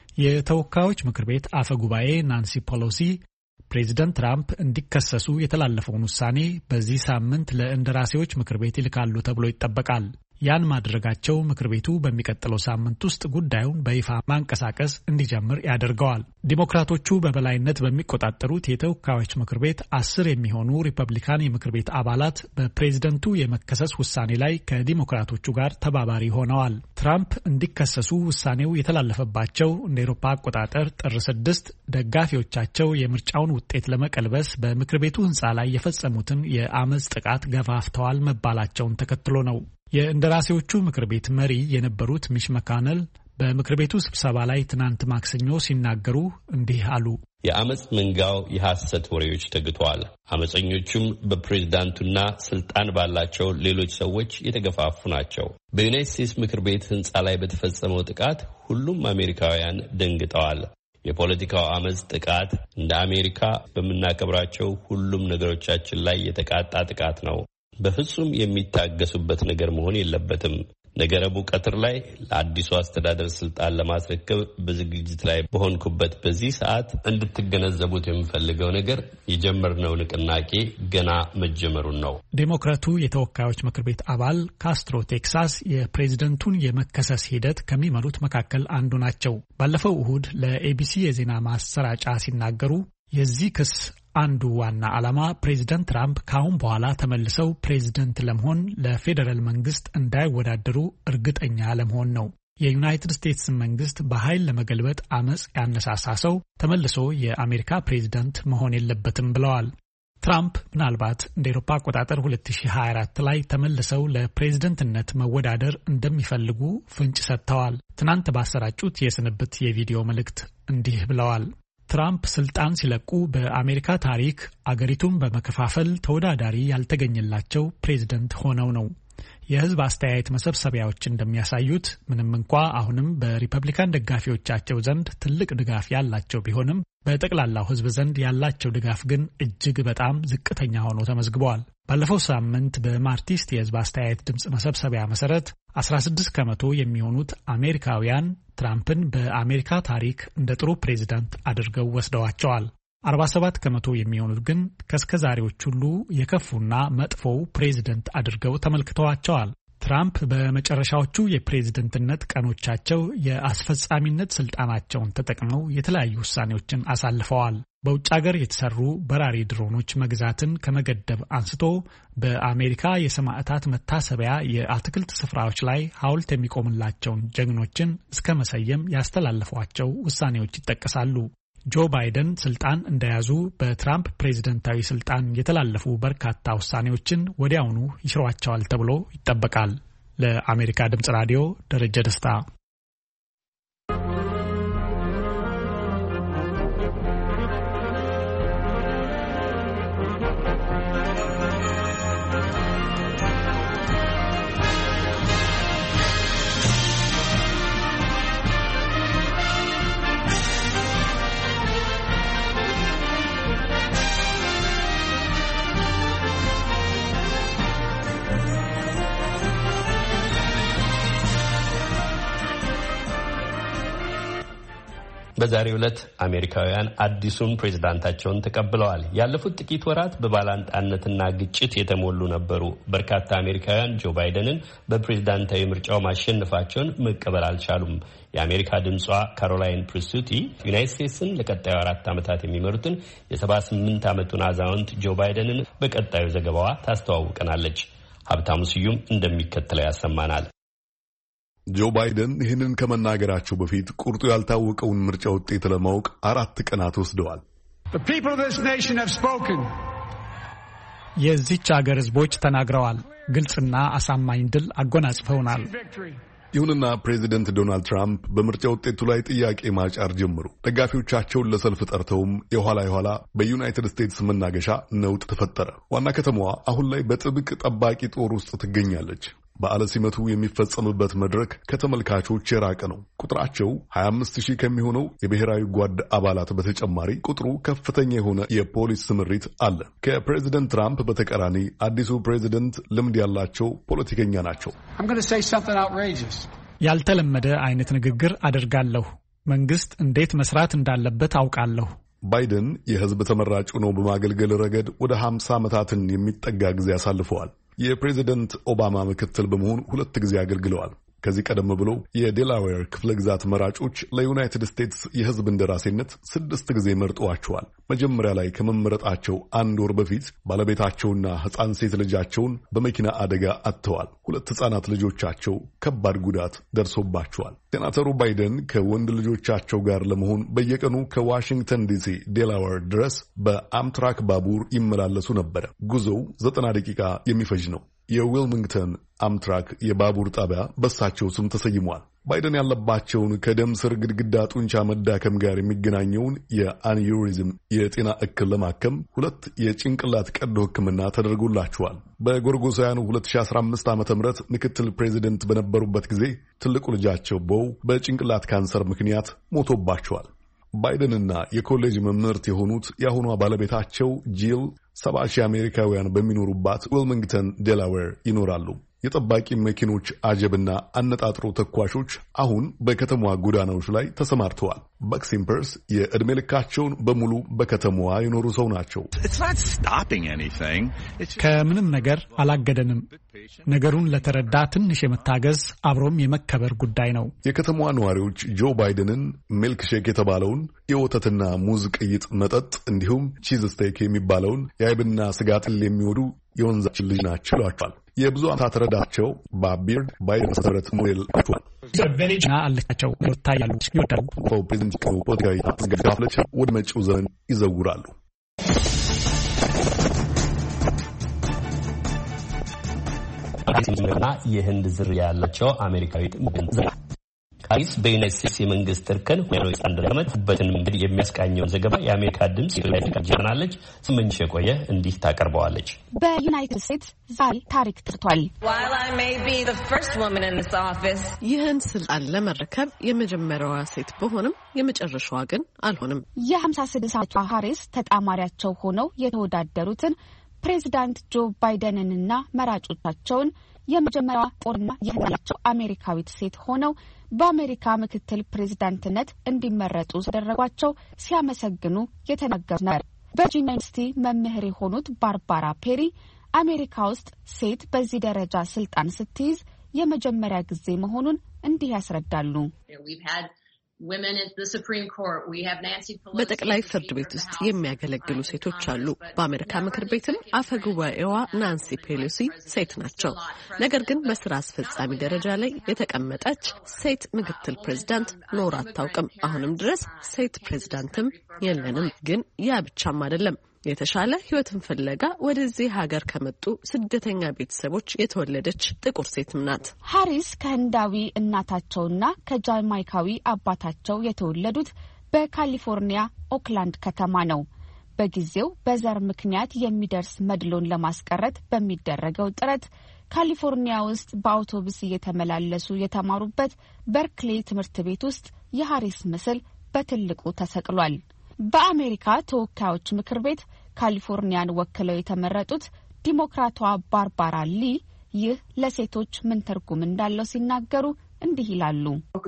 የተወካዮች ምክር ቤት አፈ ጉባኤ ናንሲ ፔሎሲ ፕሬዚደንት ትራምፕ እንዲከሰሱ የተላለፈውን ውሳኔ በዚህ ሳምንት ለእንደራሴዎች ምክር ቤት ይልካሉ ተብሎ ይጠበቃል። ያን ማድረጋቸው ምክር ቤቱ በሚቀጥለው ሳምንት ውስጥ ጉዳዩን በይፋ ማንቀሳቀስ እንዲጀምር ያደርገዋል። ዲሞክራቶቹ በበላይነት በሚቆጣጠሩት የተወካዮች ምክር ቤት 10 የሚሆኑ ሪፐብሊካን የምክር ቤት አባላት በፕሬዝደንቱ የመከሰስ ውሳኔ ላይ ከዲሞክራቶቹ ጋር ተባባሪ ሆነዋል። ትራምፕ እንዲከሰሱ ውሳኔው የተላለፈባቸው እንደ አውሮፓ አቆጣጠር ጥር 6 ደጋፊዎቻቸው የምርጫውን ውጤት ለመቀልበስ በምክር ቤቱ ሕንፃ ላይ የፈጸሙትን የአመፅ ጥቃት ገፋፍተዋል መባላቸውን ተከትሎ ነው። የእንደራሴዎቹ ምክር ቤት መሪ የነበሩት ሚች መካነል በምክር ቤቱ ስብሰባ ላይ ትናንት ማክሰኞ ሲናገሩ እንዲህ አሉ። የአመፅ መንጋው የሐሰት ወሬዎች ተግተዋል። አመፀኞቹም በፕሬዝዳንቱና ስልጣን ባላቸው ሌሎች ሰዎች የተገፋፉ ናቸው። በዩናይትድ ስቴትስ ምክር ቤት ሕንፃ ላይ በተፈጸመው ጥቃት ሁሉም አሜሪካውያን ደንግጠዋል። የፖለቲካው አመፅ ጥቃት እንደ አሜሪካ በምናከብራቸው ሁሉም ነገሮቻችን ላይ የተቃጣ ጥቃት ነው። በፍጹም የሚታገሱበት ነገር መሆን የለበትም። ነገ ረቡዕ ቀትር ላይ ለአዲሱ አስተዳደር ስልጣን ለማስረከብ በዝግጅት ላይ በሆንኩበት በዚህ ሰዓት እንድትገነዘቡት የምፈልገው ነገር የጀመርነው ንቅናቄ ገና መጀመሩን ነው። ዴሞክራቱ የተወካዮች ምክር ቤት አባል ካስትሮ ቴክሳስ የፕሬዝደንቱን የመከሰስ ሂደት ከሚመሩት መካከል አንዱ ናቸው። ባለፈው እሁድ ለኤቢሲ የዜና ማሰራጫ ሲናገሩ የዚህ ክስ አንዱ ዋና ዓላማ ፕሬዝደንት ትራምፕ ካሁን በኋላ ተመልሰው ፕሬዝደንት ለመሆን ለፌዴራል መንግስት እንዳይወዳደሩ እርግጠኛ ለመሆን ነው። የዩናይትድ ስቴትስ መንግስት በኃይል ለመገልበጥ አመጽ ያነሳሳ ሰው ተመልሶ የአሜሪካ ፕሬዝደንት መሆን የለበትም ብለዋል። ትራምፕ ምናልባት እንደ አውሮፓ አቆጣጠር 2024 ላይ ተመልሰው ለፕሬዝደንትነት መወዳደር እንደሚፈልጉ ፍንጭ ሰጥተዋል። ትናንት ባሰራጩት የስንብት የቪዲዮ መልእክት እንዲህ ብለዋል። ትራምፕ ስልጣን ሲለቁ በአሜሪካ ታሪክ አገሪቱን በመከፋፈል ተወዳዳሪ ያልተገኘላቸው ፕሬዝደንት ሆነው ነው። የህዝብ አስተያየት መሰብሰቢያዎች እንደሚያሳዩት ምንም እንኳ አሁንም በሪፐብሊካን ደጋፊዎቻቸው ዘንድ ትልቅ ድጋፍ ያላቸው ቢሆንም በጠቅላላው ህዝብ ዘንድ ያላቸው ድጋፍ ግን እጅግ በጣም ዝቅተኛ ሆኖ ተመዝግበዋል። ባለፈው ሳምንት በማርቲስት የህዝብ አስተያየት ድምፅ መሰብሰቢያ መሰረት 16 ከመቶ የሚሆኑት አሜሪካውያን ትራምፕን በአሜሪካ ታሪክ እንደ ጥሩ ፕሬዝዳንት አድርገው ወስደዋቸዋል። 47 ከመቶ የሚሆኑት ግን ከእስከዛሬዎች ሁሉ የከፉና መጥፎው ፕሬዝደንት አድርገው ተመልክተዋቸዋል። ትራምፕ በመጨረሻዎቹ የፕሬዝደንትነት ቀኖቻቸው የአስፈጻሚነት ስልጣናቸውን ተጠቅመው የተለያዩ ውሳኔዎችን አሳልፈዋል። በውጭ ሀገር የተሰሩ በራሪ ድሮኖች መግዛትን ከመገደብ አንስቶ በአሜሪካ የሰማዕታት መታሰቢያ የአትክልት ስፍራዎች ላይ ሐውልት የሚቆምላቸውን ጀግኖችን እስከ መሰየም ያስተላለፏቸው ውሳኔዎች ይጠቀሳሉ። ጆ ባይደን ስልጣን እንደያዙ በትራምፕ ፕሬዝደንታዊ ስልጣን የተላለፉ በርካታ ውሳኔዎችን ወዲያውኑ ይሽሯቸዋል ተብሎ ይጠበቃል። ለአሜሪካ ድምጽ ራዲዮ ደረጀ ደስታ። በዛሬው ዕለት አሜሪካውያን አዲሱን ፕሬዝዳንታቸውን ተቀብለዋል። ያለፉት ጥቂት ወራት በባላንጣነትና ግጭት የተሞሉ ነበሩ። በርካታ አሜሪካውያን ጆ ባይደንን በፕሬዝዳንታዊ ምርጫው ማሸነፋቸውን መቀበል አልቻሉም። የአሜሪካ ድምጿ ካሮላይን ፕሪሱቲ ዩናይትድ ስቴትስን ለቀጣዩ 4 ዓመታት የሚመሩትን የ78 ዓመቱን አዛውንት ጆ ባይደንን በቀጣዩ ዘገባዋ ታስተዋውቀናለች። ሀብታሙ ስዩም እንደሚከተለው ያሰማናል። ጆ ባይደን ይህንን ከመናገራቸው በፊት ቁርጡ ያልታወቀውን ምርጫ ውጤት ለማወቅ 4 ቀናት ወስደዋል። የዚች ሀገር ሕዝቦች ተናግረዋል። ግልጽና አሳማኝ ድል አጎናጽፈውናል። ይሁንና ፕሬዚደንት ዶናልድ ትራምፕ በምርጫ ውጤቱ ላይ ጥያቄ ማጫር ጀመሩ። ደጋፊዎቻቸውን ለሰልፍ ጠርተውም የኋላ በዩናይትድ ስቴትስ መናገሻ ነውጥ ተፈጠረ። ዋና ከተማዋ አሁን ላይ በጥብቅ ጠባቂ ጦር ውስጥ ትገኛለች። በዓለ ሲመቱ የሚፈጸምበት መድረክ ከተመልካቾች የራቀ ነው። ቁጥራቸው 25,000 ከሚሆነው የብሔራዊ ጓድ አባላት በተጨማሪ ቁጥሩ ከፍተኛ የሆነ የፖሊስ ስምሪት አለ። ከፕሬዚደንት ትራምፕ በተቃራኒ አዲሱ ፕሬዚደንት ልምድ ያላቸው ፖለቲከኛ ናቸው። ያልተለመደ አይነት ንግግር አደርጋለሁ። መንግስት እንዴት መስራት እንዳለበት አውቃለሁ። ባይደን የህዝብ ተመራጭ ሆነው በማገልገል ረገድ ወደ 50 ዓመታትን የሚጠጋ ጊዜ አሳልፈዋል። የፕሬዚደንት ኦባማ ምክትል በመሆን 2 ጊዜ አገልግለዋል። ከዚህ ቀደም ብሎ የዴላዌር ክፍለ ግዛት መራጮች ለዩናይትድ ስቴትስ የህዝብ እንደራሴነት 6 ጊዜ መርጠዋቸዋል። መጀመሪያ ላይ ከመመረጣቸው 1 ወር በፊት ባለቤታቸውና ሕፃን ሴት ልጃቸውን በመኪና አደጋ አጥተዋል። 2 ሕፃናት ልጆቻቸው ከባድ ጉዳት ደርሶባቸዋል። ሴናተሩ ባይደን ከወንድ ልጆቻቸው ጋር ለመሆን በየቀኑ ከዋሽንግተን ዲሲ ዴላዌር ድረስ በአምትራክ ባቡር ይመላለሱ ነበር። ጉዞው 90 ደቂቃ የሚፈጅ ነው። የዊልሚንግተን አምትራክ የባቡር ጣቢያ በሳቸው ስም ተሰይሟል። ባይደን ያለባቸውን ከደም ስር ግድግዳ ጡንቻ መዳከም ጋር የሚገናኘውን የአኒዩሪዝም የጤና እክል ለማከም 2 የጭንቅላት ቀዶ ሕክምና ተደርጎላቸዋል። በጎርጎሳውያኑ 2015 ዓ.ም ምክትል ፕሬዚደንት በነበሩበት ጊዜ ትልቁ ልጃቸው ቦው በጭንቅላት ካንሰር ምክንያት ሞቶባቸዋል። ባይደንና የኮሌጅ መምህርት የሆኑት የአሁኗ ባለቤታቸው ጂል 70,000 አሜሪካውያን በሚኖሩባት ዊልሚንግተን ዴላዌር ይኖራሉ። የጠባቂ መኪኖች አጀብና አነጣጥሮ ተኳሾች አሁን በከተማዋ ጎዳናዎች ላይ ተሰማርተዋል። በክሲምፐርስ የዕድሜ ልካቸውን በሙሉ በከተማዋ የኖሩ ሰው ናቸው። ከምንም ነገር አላገደንም። ነገሩን ለተረዳ ትንሽ የመታገዝ አብሮም የመከበር ጉዳይ ነው። የከተማዋ ነዋሪዎች ጆ ባይደንን ሚልክ ሼክ የተባለውን የወተትና ሙዝ ቅይጥ መጠጥ እንዲሁም ቺዝ ስቴክ የሚባለውን የአይብና ስጋ ጥል የሚወዱ የወንዛችን ልጅ ናቸው ይሏቸዋል። የብዙ ዓመታት ረዳቸው በቢርድ ባይደን መሰረት ሞዴል ናቸዋል። አለቻቸው ይታያሉ ይወዳሉ። ፕሬዚደንት ፖለቲካዊ አስገዳፍለች ወደ መጪው ዘመን ይዘውራሉ። ና የህንድ ዝርያ ያላቸው አሜሪካዊ ሃሪስ በዩናይትድ ስቴትስ የመንግስት እርከን ሆኖ ዓመትበትን መንገድ የሚያስቃኘውን ዘገባ የአሜሪካ ድምጽ ጀርናለች ስመኝሽ የቆየ እንዲህ ታቀርበዋለች። በዩናይትድ ስቴትስ ዛሬ ታሪክ ትርቷል። ይህን ስልጣን ለመረከብ የመጀመሪያዋ ሴት በሆንም የመጨረሻዋ ግን አልሆንም። የ56 ዓመቷ ሃሪስ ተጣማሪያቸው ሆነው የተወዳደሩትን ፕሬዚዳንት ጆ ባይደንንና መራጮቻቸውን የመጀመሪያዋ ጦርና ያላቸው አሜሪካዊት ሴት ሆነው በአሜሪካ ምክትል ፕሬዝዳንትነት እንዲመረጡ ሲያደረጓቸው ሲያመሰግኑ የተናገሩ ነበር። በቨርጂኒያ ዩኒቨርሲቲ መምህር የሆኑት ባርባራ ፔሪ አሜሪካ ውስጥ ሴት በዚህ ደረጃ ስልጣን ስትይዝ የመጀመሪያ ጊዜ መሆኑን እንዲህ ያስረዳሉ። በጠቅላይ ፍርድ ቤት ውስጥ የሚያገለግሉ ሴቶች አሉ። በአሜሪካ ምክር ቤትም አፈ ጉባኤዋ ናንሲ ፔሎሲ ሴት ናቸው። ነገር ግን በስራ አስፈጻሚ ደረጃ ላይ የተቀመጠች ሴት ምክትል ፕሬዝዳንት ኖራ አታውቅም። አሁንም ድረስ ሴት ፕሬዝዳንትም የለንም። ግን ያ ብቻም አይደለም። የተሻለ ሕይወትን ፍለጋ ወደዚህ ሀገር ከመጡ ስደተኛ ቤተሰቦች የተወለደች ጥቁር ሴትም ናት። ሃሪስ ከህንዳዊ እናታቸውና ከጃማይካዊ አባታቸው የተወለዱት በካሊፎርኒያ ኦክላንድ ከተማ ነው። በጊዜው በዘር ምክንያት የሚደርስ መድሎን ለማስቀረት በሚደረገው ጥረት ካሊፎርኒያ ውስጥ በአውቶቡስ እየተመላለሱ የተማሩበት በርክሌ ትምህርት ቤት ውስጥ የሃሪስ ምስል በትልቁ ተሰቅሏል። በአሜሪካ ተወካዮች ምክር ቤት ካሊፎርኒያን ወክለው የተመረጡት ዲሞክራቷ ባርባራ ሊ ይህ ለሴቶች ምን ትርጉም እንዳለው ሲናገሩ እንዲህ ይላሉ።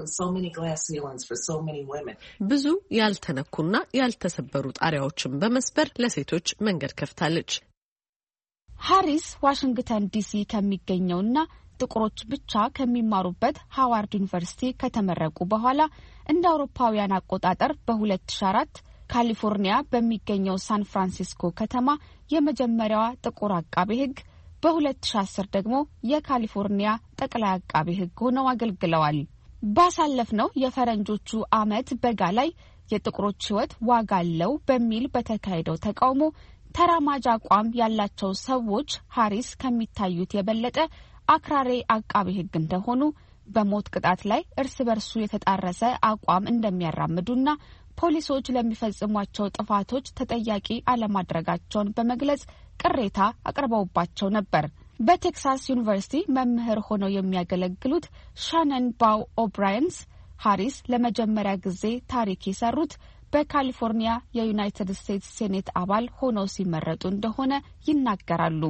ብዙ ያልተነኩና ያልተሰበሩ ጣሪያዎችን በመስበር ለሴቶች መንገድ ከፍታለች። ሃሪስ ዋሽንግተን ዲሲ ከሚገኘውና ጥቁሮች ብቻ ከሚማሩበት ሃዋርድ ዩኒቨርሲቲ ከተመረቁ በኋላ እንደ አውሮፓውያን አቆጣጠር በ2004 ካሊፎርኒያ በሚገኘው ሳን ፍራንሲስኮ ከተማ የመጀመሪያዋ ጥቁር አቃቤ ሕግ፣ በ2010 ደግሞ የካሊፎርኒያ ጠቅላይ አቃቤ ሕግ ሆነው አገልግለዋል። ባሳለፍነው የፈረንጆቹ ዓመት በጋ ላይ የጥቁሮች ሕይወት ዋጋ አለው በሚል በተካሄደው ተቃውሞ ተራማጅ አቋም ያላቸው ሰዎች ሃሪስ ከሚታዩት የበለጠ አክራሪ አቃቤ ሕግ እንደሆኑ፣ በሞት ቅጣት ላይ እርስ በርሱ የተጣረሰ አቋም እንደሚያራምዱና ፖሊሶች ለሚፈጽሟቸው ጥፋቶች ተጠያቂ አለማድረጋቸውን በመግለጽ ቅሬታ አቅርበውባቸው ነበር። በቴክሳስ ዩኒቨርሲቲ መምህር ሆነው የሚያገለግሉት ሻነን ባው ኦብራየንስ ሃሪስ ለመጀመሪያ ጊዜ ታሪክ የሰሩት በካሊፎርኒያ የዩናይትድ ስቴትስ ሴኔት አባል ሆነው ሲመረጡ እንደሆነ ይናገራሉ።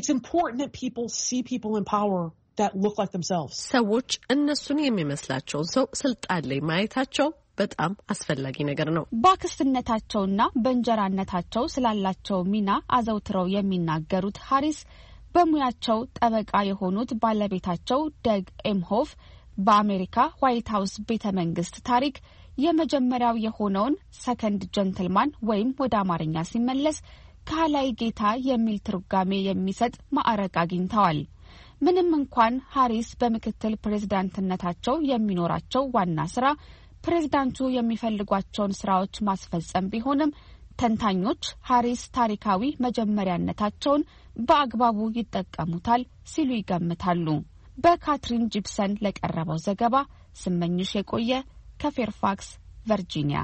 ሰዎች እነሱን የሚመስላቸውን ሰው ስልጣን ላይ ማየታቸው በጣም አስፈላጊ ነገር ነው። በአክስትነታቸውና በእንጀራነታቸው ስላላቸው ሚና አዘውትረው የሚናገሩት ሃሪስ በሙያቸው ጠበቃ የሆኑት ባለቤታቸው ደግ ኤምሆፍ በአሜሪካ ዋይት ሀውስ ቤተ መንግስት ታሪክ የመጀመሪያው የሆነውን ሰከንድ ጀንትልማን ወይም ወደ አማርኛ ሲመለስ ከላይ ጌታ የሚል ትርጓሜ የሚሰጥ ማዕረግ አግኝተዋል። ምንም እንኳን ሃሪስ በምክትል ፕሬዝዳንትነታቸው የሚኖራቸው ዋና ስራ ፕሬዝዳንቱ የሚፈልጓቸውን ስራዎች ማስፈጸም ቢሆንም ተንታኞች ሃሪስ ታሪካዊ መጀመሪያነታቸውን በአግባቡ ይጠቀሙታል ሲሉ ይገምታሉ። በካትሪን ጂፕሰን ለቀረበው ዘገባ ስመኝሽ የቆየ ከፌርፋክስ ቨርጂኒያ።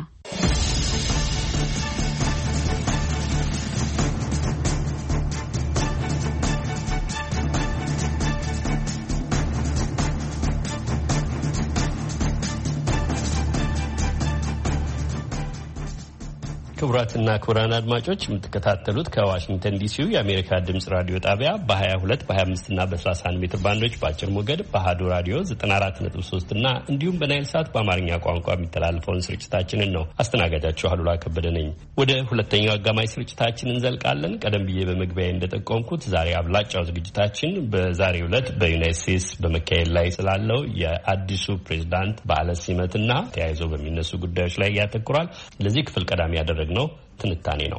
ክቡራትና ክቡራን አድማጮች የምትከታተሉት ከዋሽንግተን ዲሲው የአሜሪካ ድምጽ ራዲዮ ጣቢያ በ22 በ25 እና በ31 ሜትር ባንዶች በአጭር ሞገድ በአሃዱ ራዲዮ 94.3 እና እንዲሁም በናይል ሳት በአማርኛ ቋንቋ የሚተላለፈውን ስርጭታችንን ነው። አስተናጋጃችሁ አሉላ ከበደ ነኝ። ወደ ሁለተኛው አጋማሽ ስርጭታችን እንዘልቃለን። ቀደም ብዬ በመግቢያ እንደጠቆምኩት ዛሬ አብላጫው ዝግጅታችን በዛሬው ዕለት በዩናይትድ ስቴትስ በመካሄድ ላይ ስላለው የአዲሱ ፕሬዝዳንት በዓለ ሲመትና ተያይዞ በሚነሱ ጉዳዮች ላይ ያተኩራል። ለዚህ ክፍል ቀዳሚ ያደረግነው ትንታኔ ነው።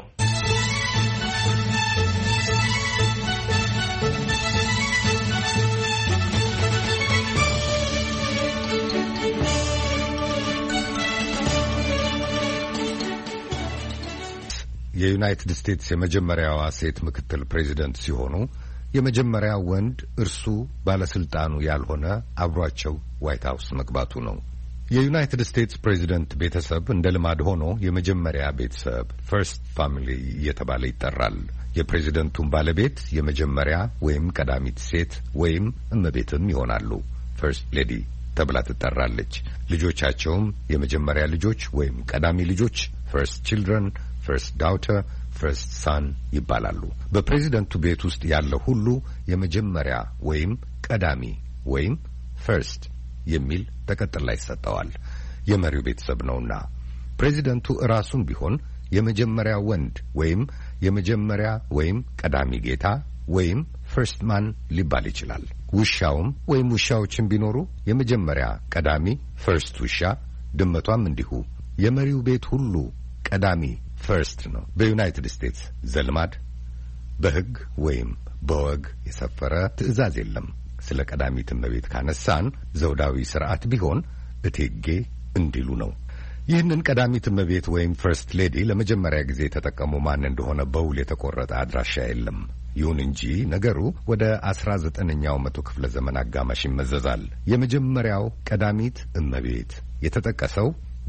የዩናይትድ ስቴትስ የመጀመሪያዋ ሴት ምክትል ፕሬዚደንት ሲሆኑ የመጀመሪያው ወንድ እርሱ ባለስልጣኑ ያልሆነ አብሯቸው ዋይት ሀውስ መግባቱ ነው። የዩናይትድ ስቴትስ ፕሬዚደንት ቤተሰብ እንደ ልማድ ሆኖ የመጀመሪያ ቤተሰብ ፈርስት ፋሚሊ እየተባለ ይጠራል። የፕሬዚደንቱን ባለቤት የመጀመሪያ ወይም ቀዳሚት ሴት ወይም እመቤትም ይሆናሉ። ፈርስት ሌዲ ተብላ ትጠራለች። ልጆቻቸውም የመጀመሪያ ልጆች ወይም ቀዳሚ ልጆች ፈርስት ቺልድረን፣ ፈርስት ዳውተር፣ ፈርስት ሳን ይባላሉ። በፕሬዚደንቱ ቤት ውስጥ ያለ ሁሉ የመጀመሪያ ወይም ቀዳሚ ወይም ፈርስት የሚል ተቀጥላ ይሰጠዋል። የመሪው ቤተሰብ ነውና ፕሬዚደንቱ እራሱም ቢሆን የመጀመሪያ ወንድ ወይም የመጀመሪያ ወይም ቀዳሚ ጌታ ወይም ፈርስት ማን ሊባል ይችላል። ውሻውም ወይም ውሻዎችም ቢኖሩ የመጀመሪያ ቀዳሚ ፈርስት ውሻ፣ ድመቷም እንዲሁ። የመሪው ቤት ሁሉ ቀዳሚ ፈርስት ነው። በዩናይትድ ስቴትስ ዘልማድ በሕግ ወይም በወግ የሰፈረ ትዕዛዝ የለም። ስለ ቀዳሚት እመቤት ካነሳን ዘውዳዊ ስርዓት ቢሆን እቴጌ እንዲሉ ነው። ይህንን ቀዳሚት እመቤት ወይም ፈርስት ሌዲ ለመጀመሪያ ጊዜ የተጠቀሙ ማን እንደሆነ በውል የተቆረጠ አድራሻ የለም። ይሁን እንጂ ነገሩ ወደ 19ኛው መቶ ክፍለ ዘመን አጋማሽ ይመዘዛል። የመጀመሪያው ቀዳሚት እመቤት የተጠቀሰው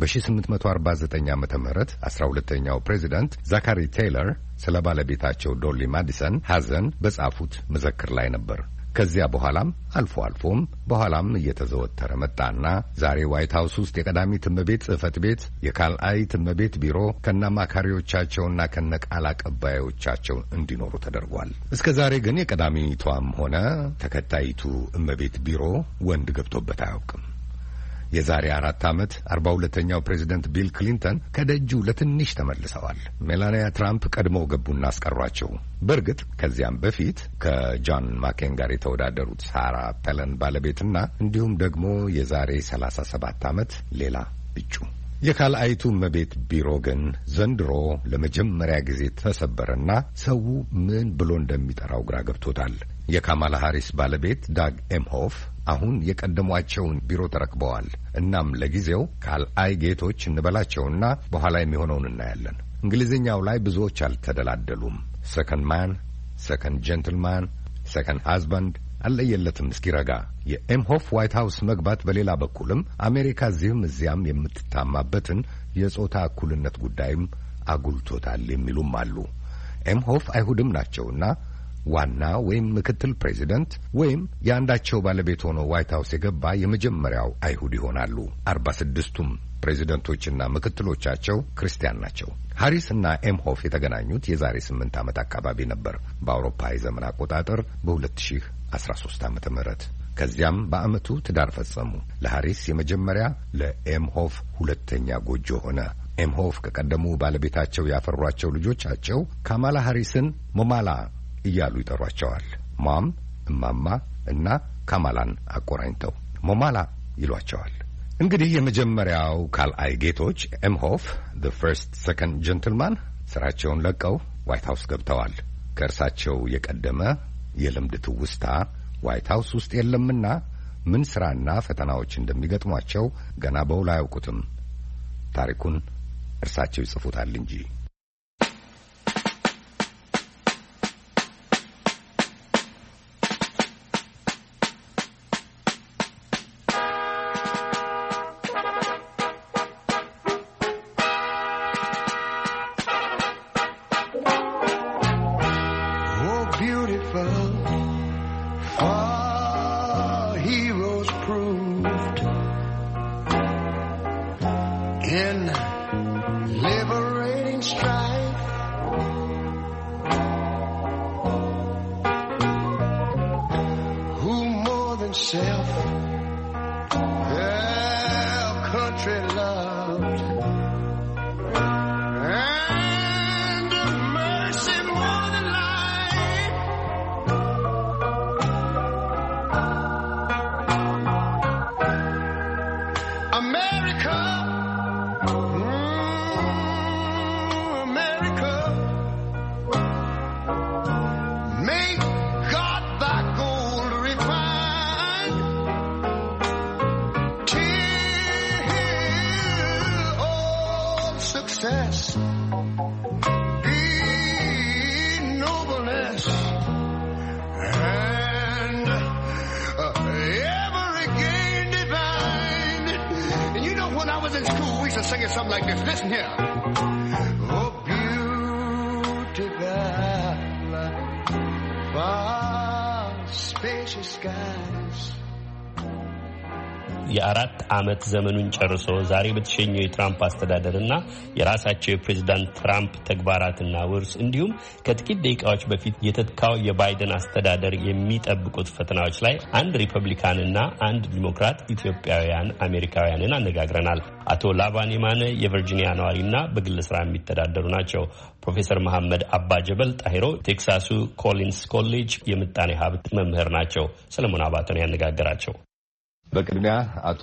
በ1849 ዓመተ ምህረት 12ኛው ፕሬዚዳንት ዛካሪ ቴይለር ስለ ባለቤታቸው ዶሊ ማዲሰን ሐዘን በጻፉት መዘክር ላይ ነበር። ከዚያ በኋላም አልፎ አልፎም በኋላም እየተዘወተረ መጣና ዛሬ ዋይት ሀውስ ውስጥ የቀዳሚት እመቤት ጽሕፈት ቤት፣ የካልአይት እመቤት ቢሮ ከነአማካሪዎቻቸውና ከነቃል አቀባዮቻቸው እንዲኖሩ ተደርጓል። እስከ ዛሬ ግን የቀዳሚቷም ሆነ ተከታይቱ እመቤት ቢሮ ወንድ ገብቶበት አያውቅም። የዛሬ 4 ዓመት 42ኛው ፕሬዚደንት ቢል ክሊንተን ከደጁ ለትንሽ ተመልሰዋል። ሜላኒያ ትራምፕ ቀድመው ገቡና አስቀሯቸው። በእርግጥ ከዚያም በፊት ከጆን ማኬን ጋር የተወዳደሩት ሳራ ፐለን ባለቤትና እንዲሁም ደግሞ የዛሬ 37 ዓመት ሌላ እጩ። የካልአይቱ እመቤት ቢሮ ግን ዘንድሮ ለመጀመሪያ ጊዜ ተሰበረና ሰው ምን ብሎ እንደሚጠራው ግራ ገብቶታል። የካማላ ሃሪስ ባለቤት ዳግ ኤምሆፍ አሁን የቀደሟቸውን ቢሮ ተረክበዋል። እናም ለጊዜው ካልአይ ጌቶች እንበላቸውና በኋላ የሚሆነውን እናያለን። እንግሊዝኛው ላይ ብዙዎች አልተደላደሉም። ሰከንድ ማን፣ ሰከንድ ጀንትልማን፣ ሰከንድ ሃዝባንድ አለየለትም እስኪረጋ። የኤምሆፍ ዋይት ሀውስ መግባት በሌላ በኩልም አሜሪካ እዚህም እዚያም የምትታማበትን የጾታ እኩልነት ጉዳይም አጉልቶታል የሚሉም አሉ። ኤምሆፍ አይሁድም ናቸውና ዋና ወይም ምክትል ፕሬዚደንት ወይም የአንዳቸው ባለቤት ሆኖ ዋይት ሀውስ የገባ የመጀመሪያው አይሁድ ይሆናሉ። 46ቱም ፕሬዚደንቶችና ምክትሎቻቸው ክርስቲያን ናቸው። ሃሪስ እና ኤምሆፍ የተገናኙት የዛሬ 8 ዓመት አካባቢ ነበር በአውሮፓ የዘመን አቆጣጠር በ2013 ዓመተ ምህረት። ከዚያም በአመቱ ትዳር ፈጸሙ። ለሃሪስ የመጀመሪያ፣ ለኤምሆፍ ሁለተኛ ጎጆ ሆነ። ኤምሆፍ ከቀደሙ ባለቤታቸው ያፈሯቸው ልጆቻቸው ካማላ ሃሪስን ሞማላ እያሉ ይጠሯቸዋል። ማም፣ እማማ እና ካማላን አቆራኝተው ሞማላ ይሏቸዋል። እንግዲህ የመጀመሪያው ካልአይ ጌቶች ኤምሆፍ the first second gentleman ስራቸውን ለቀው ዋይት ሀውስ ገብተዋል። ከእርሳቸው የቀደመ የልምድ ትውስታ ዋይት ሀውስ ውስጥ የለምና ምን ስራና ፈተናዎች እንደሚገጥሟቸው ገና በውል አያውቁትም። ታሪኩን እርሳቸው ይጽፉታል እንጂ። የአራት ዓመት ዘመኑን ጨርሶ ዛሬ በተሸኘው የትራምፕ አስተዳደርና የራሳቸው የፕሬዝዳንት ትራምፕ ተግባራትና ውርስ እንዲሁም ከጥቂት ደቂቃዎች በፊት የተተካው የባይደን አስተዳደር የሚጠብቁት ፈተናዎች ላይ አንድ ሪፐብሊካንና አንድ ዲሞክራት ኢትዮጵያውያን አሜሪካውያንን አነጋግረናል። አቶ ላባን የማነ የቨርጂኒያ ነዋሪና በግል ስራ የሚተዳደሩ ናቸው። ፕሮፌሰር መሐመድ አባጀበል ጣሂሮ ቴክሳሱ ኮሊንስ ኮሌጅ የምጣኔ ሀብት መምህር ናቸው። ሰለሞን አባተን ያነጋገራቸው። በቅድሚያ አቶ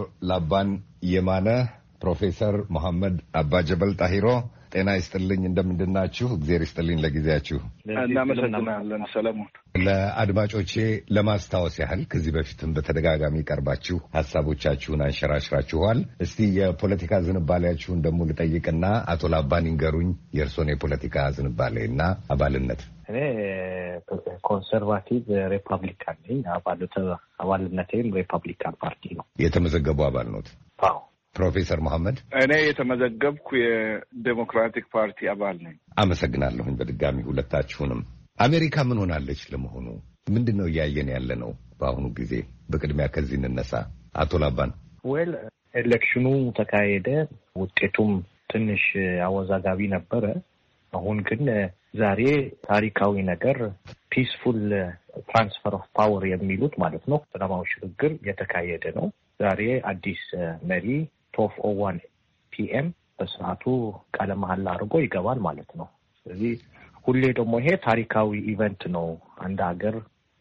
ላባን የማነ፣ ፕሮፌሰር መሐመድ አባጀበል ጣሂሮ ጤና ይስጥልኝ። እንደምንድናችሁ? እግዚአብሔር ይስጥልኝ ለጊዜያችሁ። እናመሰግናለን ሰለሞን። ለአድማጮቼ ለማስታወስ ያህል ከዚህ በፊትም በተደጋጋሚ ቀርባችሁ ሀሳቦቻችሁን አንሸራሽራችኋል። እስቲ የፖለቲካ ዝንባሌያችሁን ደግሞ ልጠይቅና አቶ ላባን ይንገሩኝ የእርሶን የፖለቲካ ዝንባሌና አባልነት። እኔ ኮንሰርቫቲቭ ሪፐብሊካን ነኝ። አባልነቴም ሪፐብሊካን ፓርቲ ነው። የተመዘገቡ አባል ኖት? አዎ። ፕሮፌሰር መሐመድ? እኔ የተመዘገብኩ የዴሞክራቲክ ፓርቲ አባል ነኝ። አመሰግናለሁኝ በድጋሚ ሁለታችሁንም። አሜሪካ ምን ሆናለች ለመሆኑ? ምንድን ነው እያየን ያለ ነው በአሁኑ ጊዜ? በቅድሚያ ከዚህ እንነሳ። አቶ ላባን። ኤሌክሽኑ ተካሄደ። ውጤቱም ትንሽ አወዛጋቢ ነበረ። አሁን ግን ዛሬ ታሪካዊ ነገር ፒስፉል ትራንስፈር ኦፍ ፓወር የሚሉት ማለት ነው፣ ሰላማዊ ሽግግር የተካሄደ ነው። ዛሬ አዲስ መሪ 12:01 PM በሰዓቱ ቃለ መሐላ አድርጎ ይገባል ማለት ነው። ስለዚህ ሁሌ ደግሞ ይሄ ታሪካዊ ኢቨንት ነው። አንድ ሀገር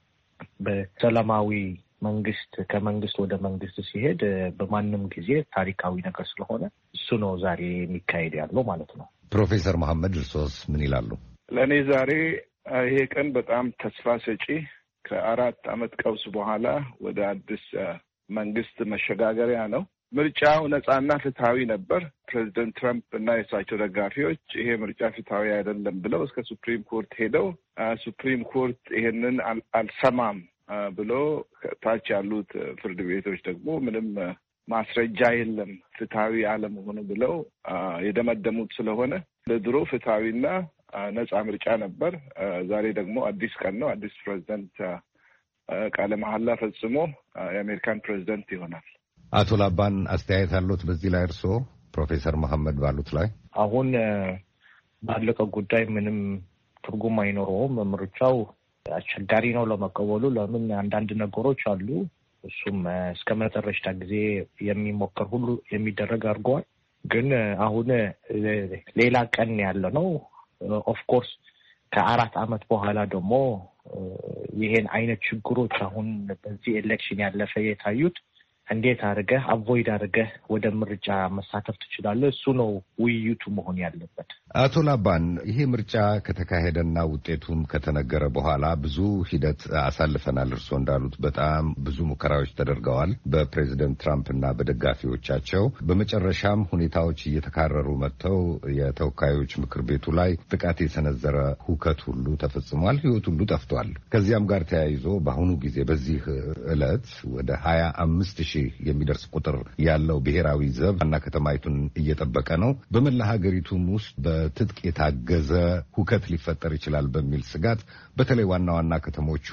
በሰላማዊ መንግስት ከመንግስት ወደ መንግስት ሲሄድ በማንም ጊዜ ታሪካዊ ነገር ስለሆነ እሱ ነው ዛሬ የሚካሄድ ያለው ማለት ነው። ፕሮፌሰር መሐመድ እርሶስ ምን ይላሉ? ለእኔ ዛሬ ይሄ ቀን በጣም ተስፋ ሰጪ፣ ከ4 ዓመት ቀውስ በኋላ ወደ አዲስ መንግስት መሸጋገሪያ ነው። ምርጫው ነጻና ፍትሃዊ ነበር። ፕሬዚደንት ትራምፕ እና የእሳቸው ደጋፊዎች ይሄ ምርጫ ፍትሃዊ አይደለም ብለው እስከ ሱፕሪም ኮርት ሄደው ሱፕሪም ኮርት ይሄንን አልሰማም ብሎ ታች ያሉት ፍርድ ቤቶች ደግሞ ምንም ማስረጃ የለም ፍትሃዊ አለመሆኑ ብለው የደመደሙት ስለሆነ ለድሮ ፍትሃዊና ነጻ ምርጫ ነበር። ዛሬ ደግሞ አዲስ ቀን ነው። አዲስ ፕሬዚደንት ቃለ መሐላ ፈጽሞ የአሜሪካን ፕሬዚደንት ይሆናል። አቶ ላባን አስተያየት አሉት በዚህ ላይ እርስዎ ፕሮፌሰር መሐመድ ባሉት ላይ? አሁን ባለቀው ጉዳይ ምንም ትርጉም አይኖረውም። ምርጫው አስቸጋሪ ነው ለመቀበሉ። ለምን አንዳንድ ነገሮች አሉ። እሱም እስከ መጨረሻ ጊዜ የሚሞከር ሁሉ የሚደረግ አድርገዋል። ግን አሁን ሌላ ቀን ያለ ነው። ኦፍ ኮርስ ከ4 ዓመት በኋላ ደግሞ ይሄን አይነት ችግሮች አሁን በዚህ ኤሌክሽን ያለፈ የታዩት እንዴት አድርገህ አቮይድ አድርገህ ወደ ምርጫ መሳተፍ ትችላለህ? እሱ ነው ውይይቱ መሆን ያለበት። አቶ ላባን ይሄ ምርጫ ከተካሄደና ውጤቱም ከተነገረ በኋላ ብዙ ሂደት አሳልፈናል። እርስዎ እንዳሉት በጣም ብዙ ሙከራዎች ተደርገዋል በፕሬዚደንት ትራምፕ እና በደጋፊዎቻቸው። በመጨረሻም ሁኔታዎች እየተካረሩ መጥተው የተወካዮች ምክር ቤቱ ላይ ጥቃት የሰነዘረ ሁከት ሁሉ ተፈጽሟል። ሕይወት ሁሉ ጠፍቷል። ከዚያም ጋር ተያይዞ በአሁኑ ጊዜ በዚህ ዕለት ወደ 25,000 የሚደርስ ቁጥር ያለው ብሔራዊ ዘብ እና ከተማይቱን እየጠበቀ ነው። በመላ ሀገሪቱም ውስጥ በትጥቅ የታገዘ ሁከት ሊፈጠር ይችላል በሚል ስጋት በተለይ ዋና ዋና ከተሞቹ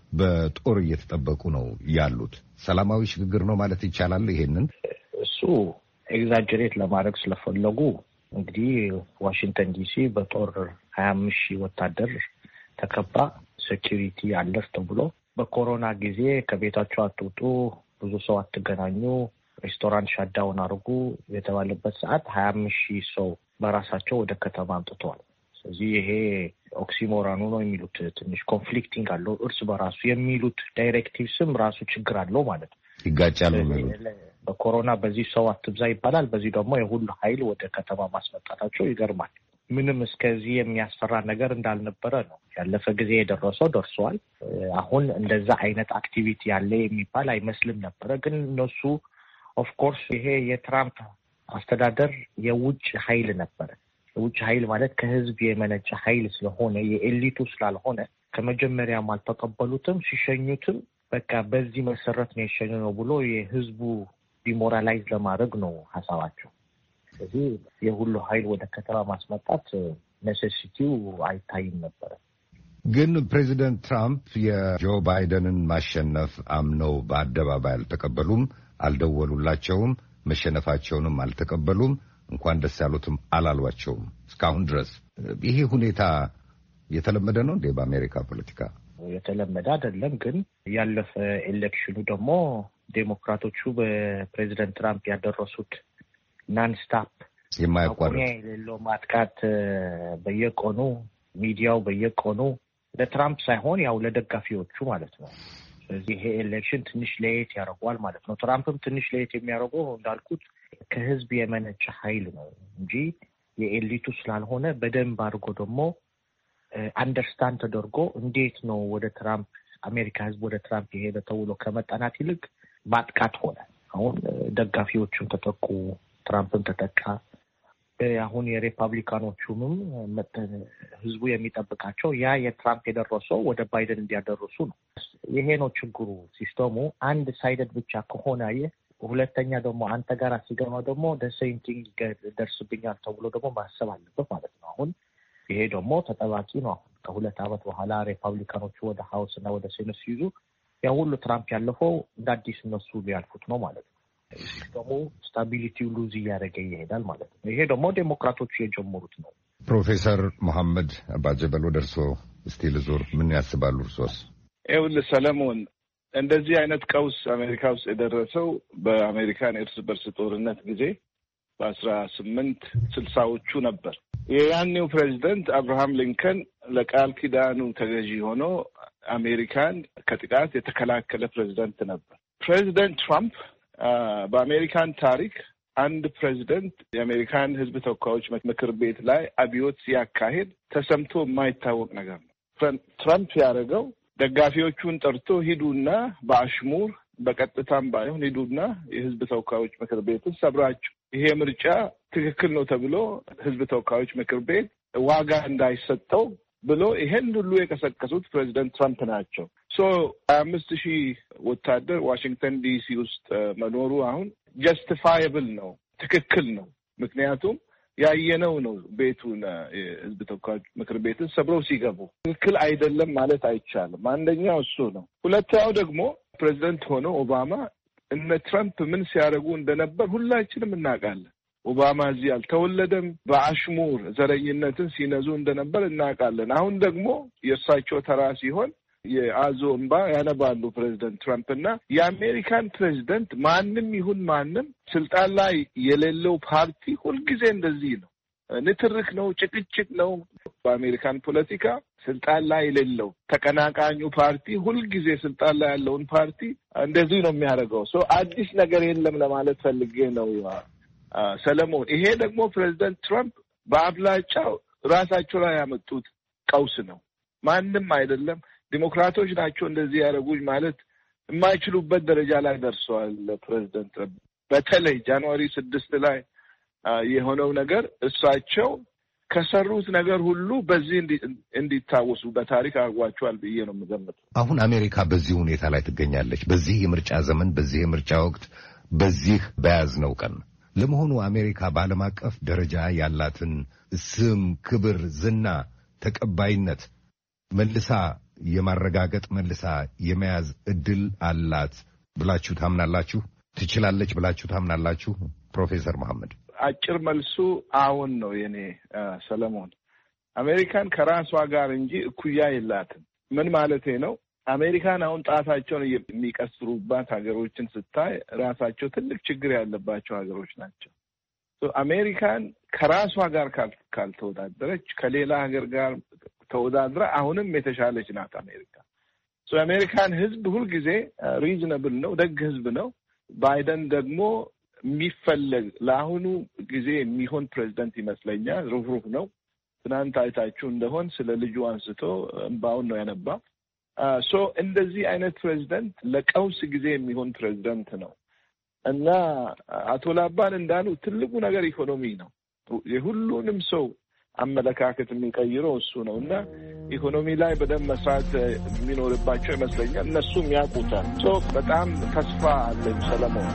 በጦር እየተጠበቁ ነው ያሉት። ሰላማዊ ሽግግር ነው ማለት ይቻላል? ይሄንን እሱ ኤግዛጀሬት ለማድረግ ስለፈለጉ እንግዲህ ዋሽንግተን ዲሲ በጦር 25,000 ወታደር ተከባ ሴኪሪቲ አለርት ብሎ በኮሮና ጊዜ ከቤታቸው አትውጡ፣ ብዙ ሰው አትገናኙ፣ ሬስቶራንት ሻዳውን አድርጉ የተባለበት ሰዓት 25,000 ሰው በራሳቸው ወደ ከተማ አምጥተዋል። ስለዚህ ይሄ ኦክሲሞራኑ ነው የሚሉት ትንሽ ኮንፍሊክቲንግ አለው እርስ በራሱ የሚሉት ዳይሬክቲቭስም ራሱ ችግር አለው ማለት ነው። ይጋጫሉ። በኮሮና በዚህ ሰው አትብዛ ይባላል፣ በዚህ ደግሞ የሁሉ ኃይል ወደ ከተማ ማስመጣታቸው ይገርማል። ምንም እስከዚህ የሚያስፈራ ነገር እንዳልነበረ ነው። ያለፈ ጊዜ የደረሰው ደርሷል። አሁን እንደዛ አይነት አክቲቪቲ ያለ የሚባል አይመስልም ነበረ። ግን እነሱ ኦፍ ኮርስ ይሄ የትራምፕ አስተዳደር የውጭ ኃይል ነበረ። የውጭ ኃይል ማለት ከህዝብ የመነጨ ኃይል ስለሆነ የኤሊቱ ስላልሆነ ከመጀመሪያም አልተቀበሉትም። ሲሸኙትም በቃ በዚህ መሰረት ነው የሸኙ ነው ብሎ የህዝቡ ዲሞራላይዝ ለማድረግ ነው ሀሳባቸው። ስለዚህ የሁሉ ኃይል ወደ ከተማ ማስመጣት ኔሴሲቲው አይታይም ነበረ። ግን ፕሬዚደንት ትራምፕ የጆ ባይደንን ማሸነፍ አምነው በአደባባይ አልተቀበሉም፣ አልደወሉላቸውም፣ መሸነፋቸውንም አልተቀበሉም፣ እንኳን ደስ ያሉትም አላሏቸውም እስካሁን ድረስ። ይሄ ሁኔታ የተለመደ ነው እንዴ በአሜሪካ ፖለቲካ? የተለመደ አይደለም። ግን ያለፈ ኤሌክሽኑ ደግሞ ዴሞክራቶቹ በፕሬዚደንት ትራምፕ ያደረሱት ናንስታፕ የማያቋርጥ የሌለው ማጥቃት በየቀኑ ሚዲያው በየቀኑ ለትራምፕ ሳይሆን ያው ለደጋፊዎቹ ማለት ነው። ስለዚህ ይሄ ኤሌክሽን ትንሽ ለየት ያደርገዋል ማለት ነው። ትራምፕም ትንሽ ለየት የሚያደርገው እንዳልኩት ከህዝብ የመነጨ ኃይል ነው እንጂ የኤሊቱ ስላልሆነ በደንብ አድርጎ ደግሞ አንደርስታንድ ተደርጎ እንዴት ነው ወደ ትራምፕ አሜሪካ ህዝብ ወደ ትራምፕ የሄደ ተብሎ ከመጠናት ይልቅ ማጥቃት ሆነ። አሁን ደጋፊዎቹም ተጠቁ፣ ትራምፕም ተጠቃ። አሁን የሪፐብሊካኖቹም ህዝቡ የሚጠብቃቸው ያ የትራምፕ የደረሰው ወደ ባይደን እንዲያደርሱ ነው። ይሄ ነው ችግሩ። ሲስተሙ አንድ ሳይደድ ብቻ ከሆነ ሁለተኛ ደግሞ አንተ ጋር ሲገባ ደግሞ ደሴንቲንግ ደርስብኛል ተብሎ ደግሞ ማሰብ አለበት ማለት ነው። አሁን ይሄ ደግሞ ተጠባቂ ነው። አሁን ከ2 ዓመት በኋላ ሪፐብሊካኖቹ ወደ ሀውስ እና ወደ ሴኔት ሲይዙ ያ ሁሉ ትራምፕ ያለፈው እንደ አዲስ እነሱ ሊያልፉት ነው ማለት ነው። ደግሞ ስታቢሊቲው ሉዝ እያደረገ ይሄዳል ማለት ነው። ይሄ ደግሞ ዴሞክራቶቹ የጀመሩት ነው። ፕሮፌሰር መሐመድ አባጀበል ወደ እርስዎ እስቲ ልዞር። ምን ያስባሉ እርሶስ? ይኸውልህ ሰለሞን፣ እንደዚህ አይነት ቀውስ አሜሪካ ውስጥ የደረሰው በአሜሪካን እርስ በርስ ጦርነት ጊዜ በ1860ዎቹ ነበር። የያኔው ፕሬዚደንት አብርሃም ሊንከን ለቃል ኪዳኑ ተገዢ ሆኖ አሜሪካን ከጥቃት የተከላከለ ፕሬዚደንት ነበር። ፕሬዚደንት ትራምፕ በአሜሪካን ታሪክ አንድ ፕሬዚደንት የአሜሪካን ሕዝብ ተወካዮች ምክር ቤት ላይ አብዮት ሲያካሄድ ተሰምቶ የማይታወቅ ነገር ነው። ትራምፕ ያደረገው ደጋፊዎቹን ጠርቶ ሂዱና በአሽሙር በቀጥታም ባይሆን ሂዱና የሕዝብ ተወካዮች ምክር ቤትን ሰብራችሁ ይሄ ምርጫ ትክክል ነው ተብሎ ሕዝብ ተወካዮች ምክር ቤት ዋጋ እንዳይሰጠው ብሎ ይሄን ሁሉ የቀሰቀሱት ፕሬዚደንት ትራምፕ ናቸው። 25,000 ወታደር ዋሽንግተን ዲሲ ውስጥ መኖሩ አሁን ጀስቲፋየብል ነው፣ ትክክል ነው። ምክንያቱም ያየነው ነው። ቤቱን ህዝብ ተወካዮች ምክር ቤትን ሰብረው ሲገቡ ትክክል አይደለም ማለት አይቻልም። አንደኛው እሱ ነው። ሁለተኛው ደግሞ ፕሬዚደንት ሆነው ኦባማ እነ ትራምፕ ምን ሲያደርጉ እንደነበር ሁላችንም እናውቃለን። ኦባማ እዚህ አልተወለደም። በአሽሙር ዘረኝነትን ሲነዙ እንደነበር እናውቃለን። አሁን ደግሞ የእሳቸው ተራ ሲሆን የአዞ እንባ ያነባሉ ፕሬዚደንት ትራምፕ እና የአሜሪካን ፕሬዚደንት ማንም ይሁን ማንም ስልጣን ላይ የሌለው ፓርቲ ሁልጊዜ እንደዚህ ነው። ንትርክ ነው፣ ጭቅጭቅ ነው። በአሜሪካን ፖለቲካ ስልጣን ላይ የሌለው ተቀናቃኙ ፓርቲ ሁልጊዜ ስልጣን ላይ ያለውን ፓርቲ እንደዚህ ነው የሚያደርገው። አዲስ ነገር የለም ለማለት ፈልጌ ነው ሰለሞን። ይሄ ደግሞ ፕሬዚደንት ትራምፕ በአብላጫው ራሳቸው ላይ ያመጡት ቀውስ ነው። ማንም አይደለም። ዲሞክራቶች ናቸው እንደዚህ ያደረጉኝ ማለት የማይችሉበት ደረጃ ላይ ደርሰዋል። ፕሬዚደንት በተለይ ጃንዋሪ 6 ላይ የሆነው ነገር እሳቸው ከሰሩት ነገር ሁሉ በዚህ እንዲታወሱ በታሪክ አድርጓቸዋል ብዬ ነው የምገምተው። አሁን አሜሪካ በዚህ ሁኔታ ላይ ትገኛለች። በዚህ የምርጫ ዘመን፣ በዚህ የምርጫ ወቅት፣ በዚህ በያዝነው ቀን ለመሆኑ አሜሪካ በዓለም አቀፍ ደረጃ ያላትን ስም፣ ክብር፣ ዝና፣ ተቀባይነት መልሳ የማረጋገጥ መልሳ የመያዝ እድል አላት ብላችሁ ታምናላችሁ? ትችላለች ብላችሁ ታምናላችሁ? ፕሮፌሰር መሐመድ። አጭር መልሱ አሁን ነው የኔ ሰለሞን። አሜሪካን ከራሷ ጋር እንጂ እኩያ የላትም። ምን ማለቴ ነው? አሜሪካን አሁን ጣታቸውን የሚቀስሩባት ሀገሮችን ስታይ ራሳቸው ትልቅ ችግር ያለባቸው ሀገሮች ናቸው። አሜሪካን ከራሷ ጋር ካልተወዳደረች ከሌላ ሀገር ጋር ተወዳድራ አሁንም የተሻለች ናት አሜሪካ። የአሜሪካን ሕዝብ ሁልጊዜ ሪዝነብል ነው፣ ደግ ሕዝብ ነው። ባይደን ደግሞ የሚፈለግ ለአሁኑ ጊዜ የሚሆን ፕሬዚደንት ይመስለኛል። ሩህሩህ ነው። ትናንት አይታችሁ እንደሆን ስለ ልጁ አንስቶ እንባውን ነው ያነባው። እንደዚህ አይነት ፕሬዚደንት ለቀውስ ጊዜ የሚሆን ፕሬዚደንት ነው እና አቶ ላባን እንዳሉ ትልቁ ነገር ኢኮኖሚ ነው። የሁሉንም ሰው አመለካከት የሚቀይረው እሱ ነው እና ኢኮኖሚ ላይ በደንብ መስራት የሚኖርባቸው ይመስለኛል። እነሱም ያውቁታል። በጣም ተስፋ አለኝ ሰለሞን።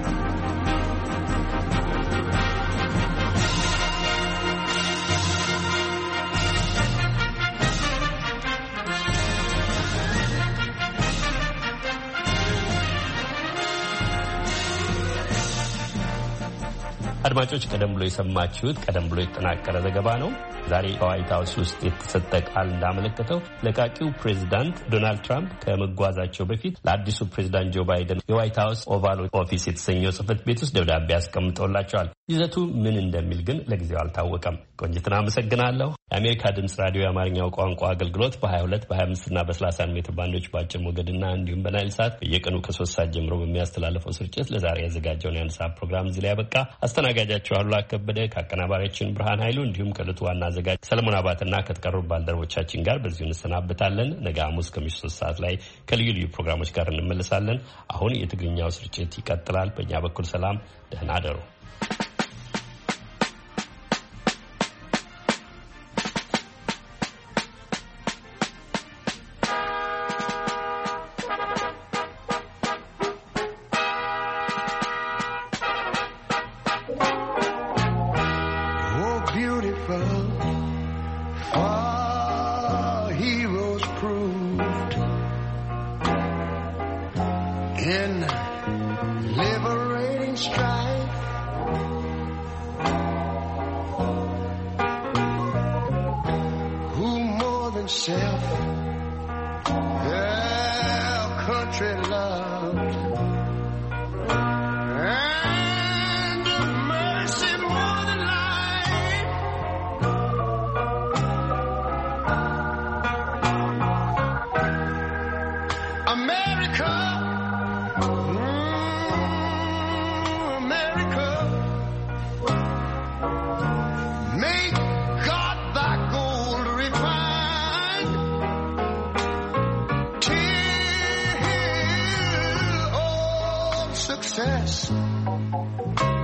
አድማጮች ቀደም ብሎ የሰማችሁት ቀደም ብሎ የተጠናቀረ ዘገባ ነው። ዛሬ በዋይት ሀውስ ውስጥ የተሰጠ ቃል እንዳመለከተው ለቃቂው ፕሬዚዳንት ዶናልድ ትራምፕ ከመጓዛቸው በፊት ለአዲሱ ፕሬዚዳንት ጆ ባይደን የዋይት ሀውስ ኦቫል ኦፊስ የተሰኘው ጽሕፈት ቤት ውስጥ ደብዳቤ አስቀምጠውላቸዋል። ይዘቱ ምን እንደሚል ግን ለጊዜው አልታወቀም። ቆንጅትን አመሰግናለሁ። የአሜሪካ ድምጽ ራዲዮ የአማርኛው ቋንቋ አገልግሎት በ22 በ25 እና በ31 ሜትር ባንዶች በአጭር ሞገድና እንዲሁም በናይል ሳት በየቀኑ ከ3 ሰዓት ጀምሮ በሚያስተላልፈው ስርጭት ለዛሬ ያዘጋጀውን የአንድ ሰዓት ፕሮግራም እዚህ ላይ ያበቃ። አስተናጋጃችሁ አሉላ ከበደ ከአቀናባሪያችን ብርሃን ኃይሉ እንዲሁም ከዕለቱ ዋና አዘጋጅ ሰለሞን አባትና ከተቀሩ ባልደረቦቻችን ጋር በዚሁ እንሰናብታለን። ነገ ሐሙስ ከምሽቱ 3 ሰዓት ላይ ከልዩ ልዩ ፕሮግራሞች ጋር እንመለሳለን። አሁን የትግርኛው ስርጭት ይቀጥላል። በእኛ በኩል ሰላም፣ ደህና አደሩ። Success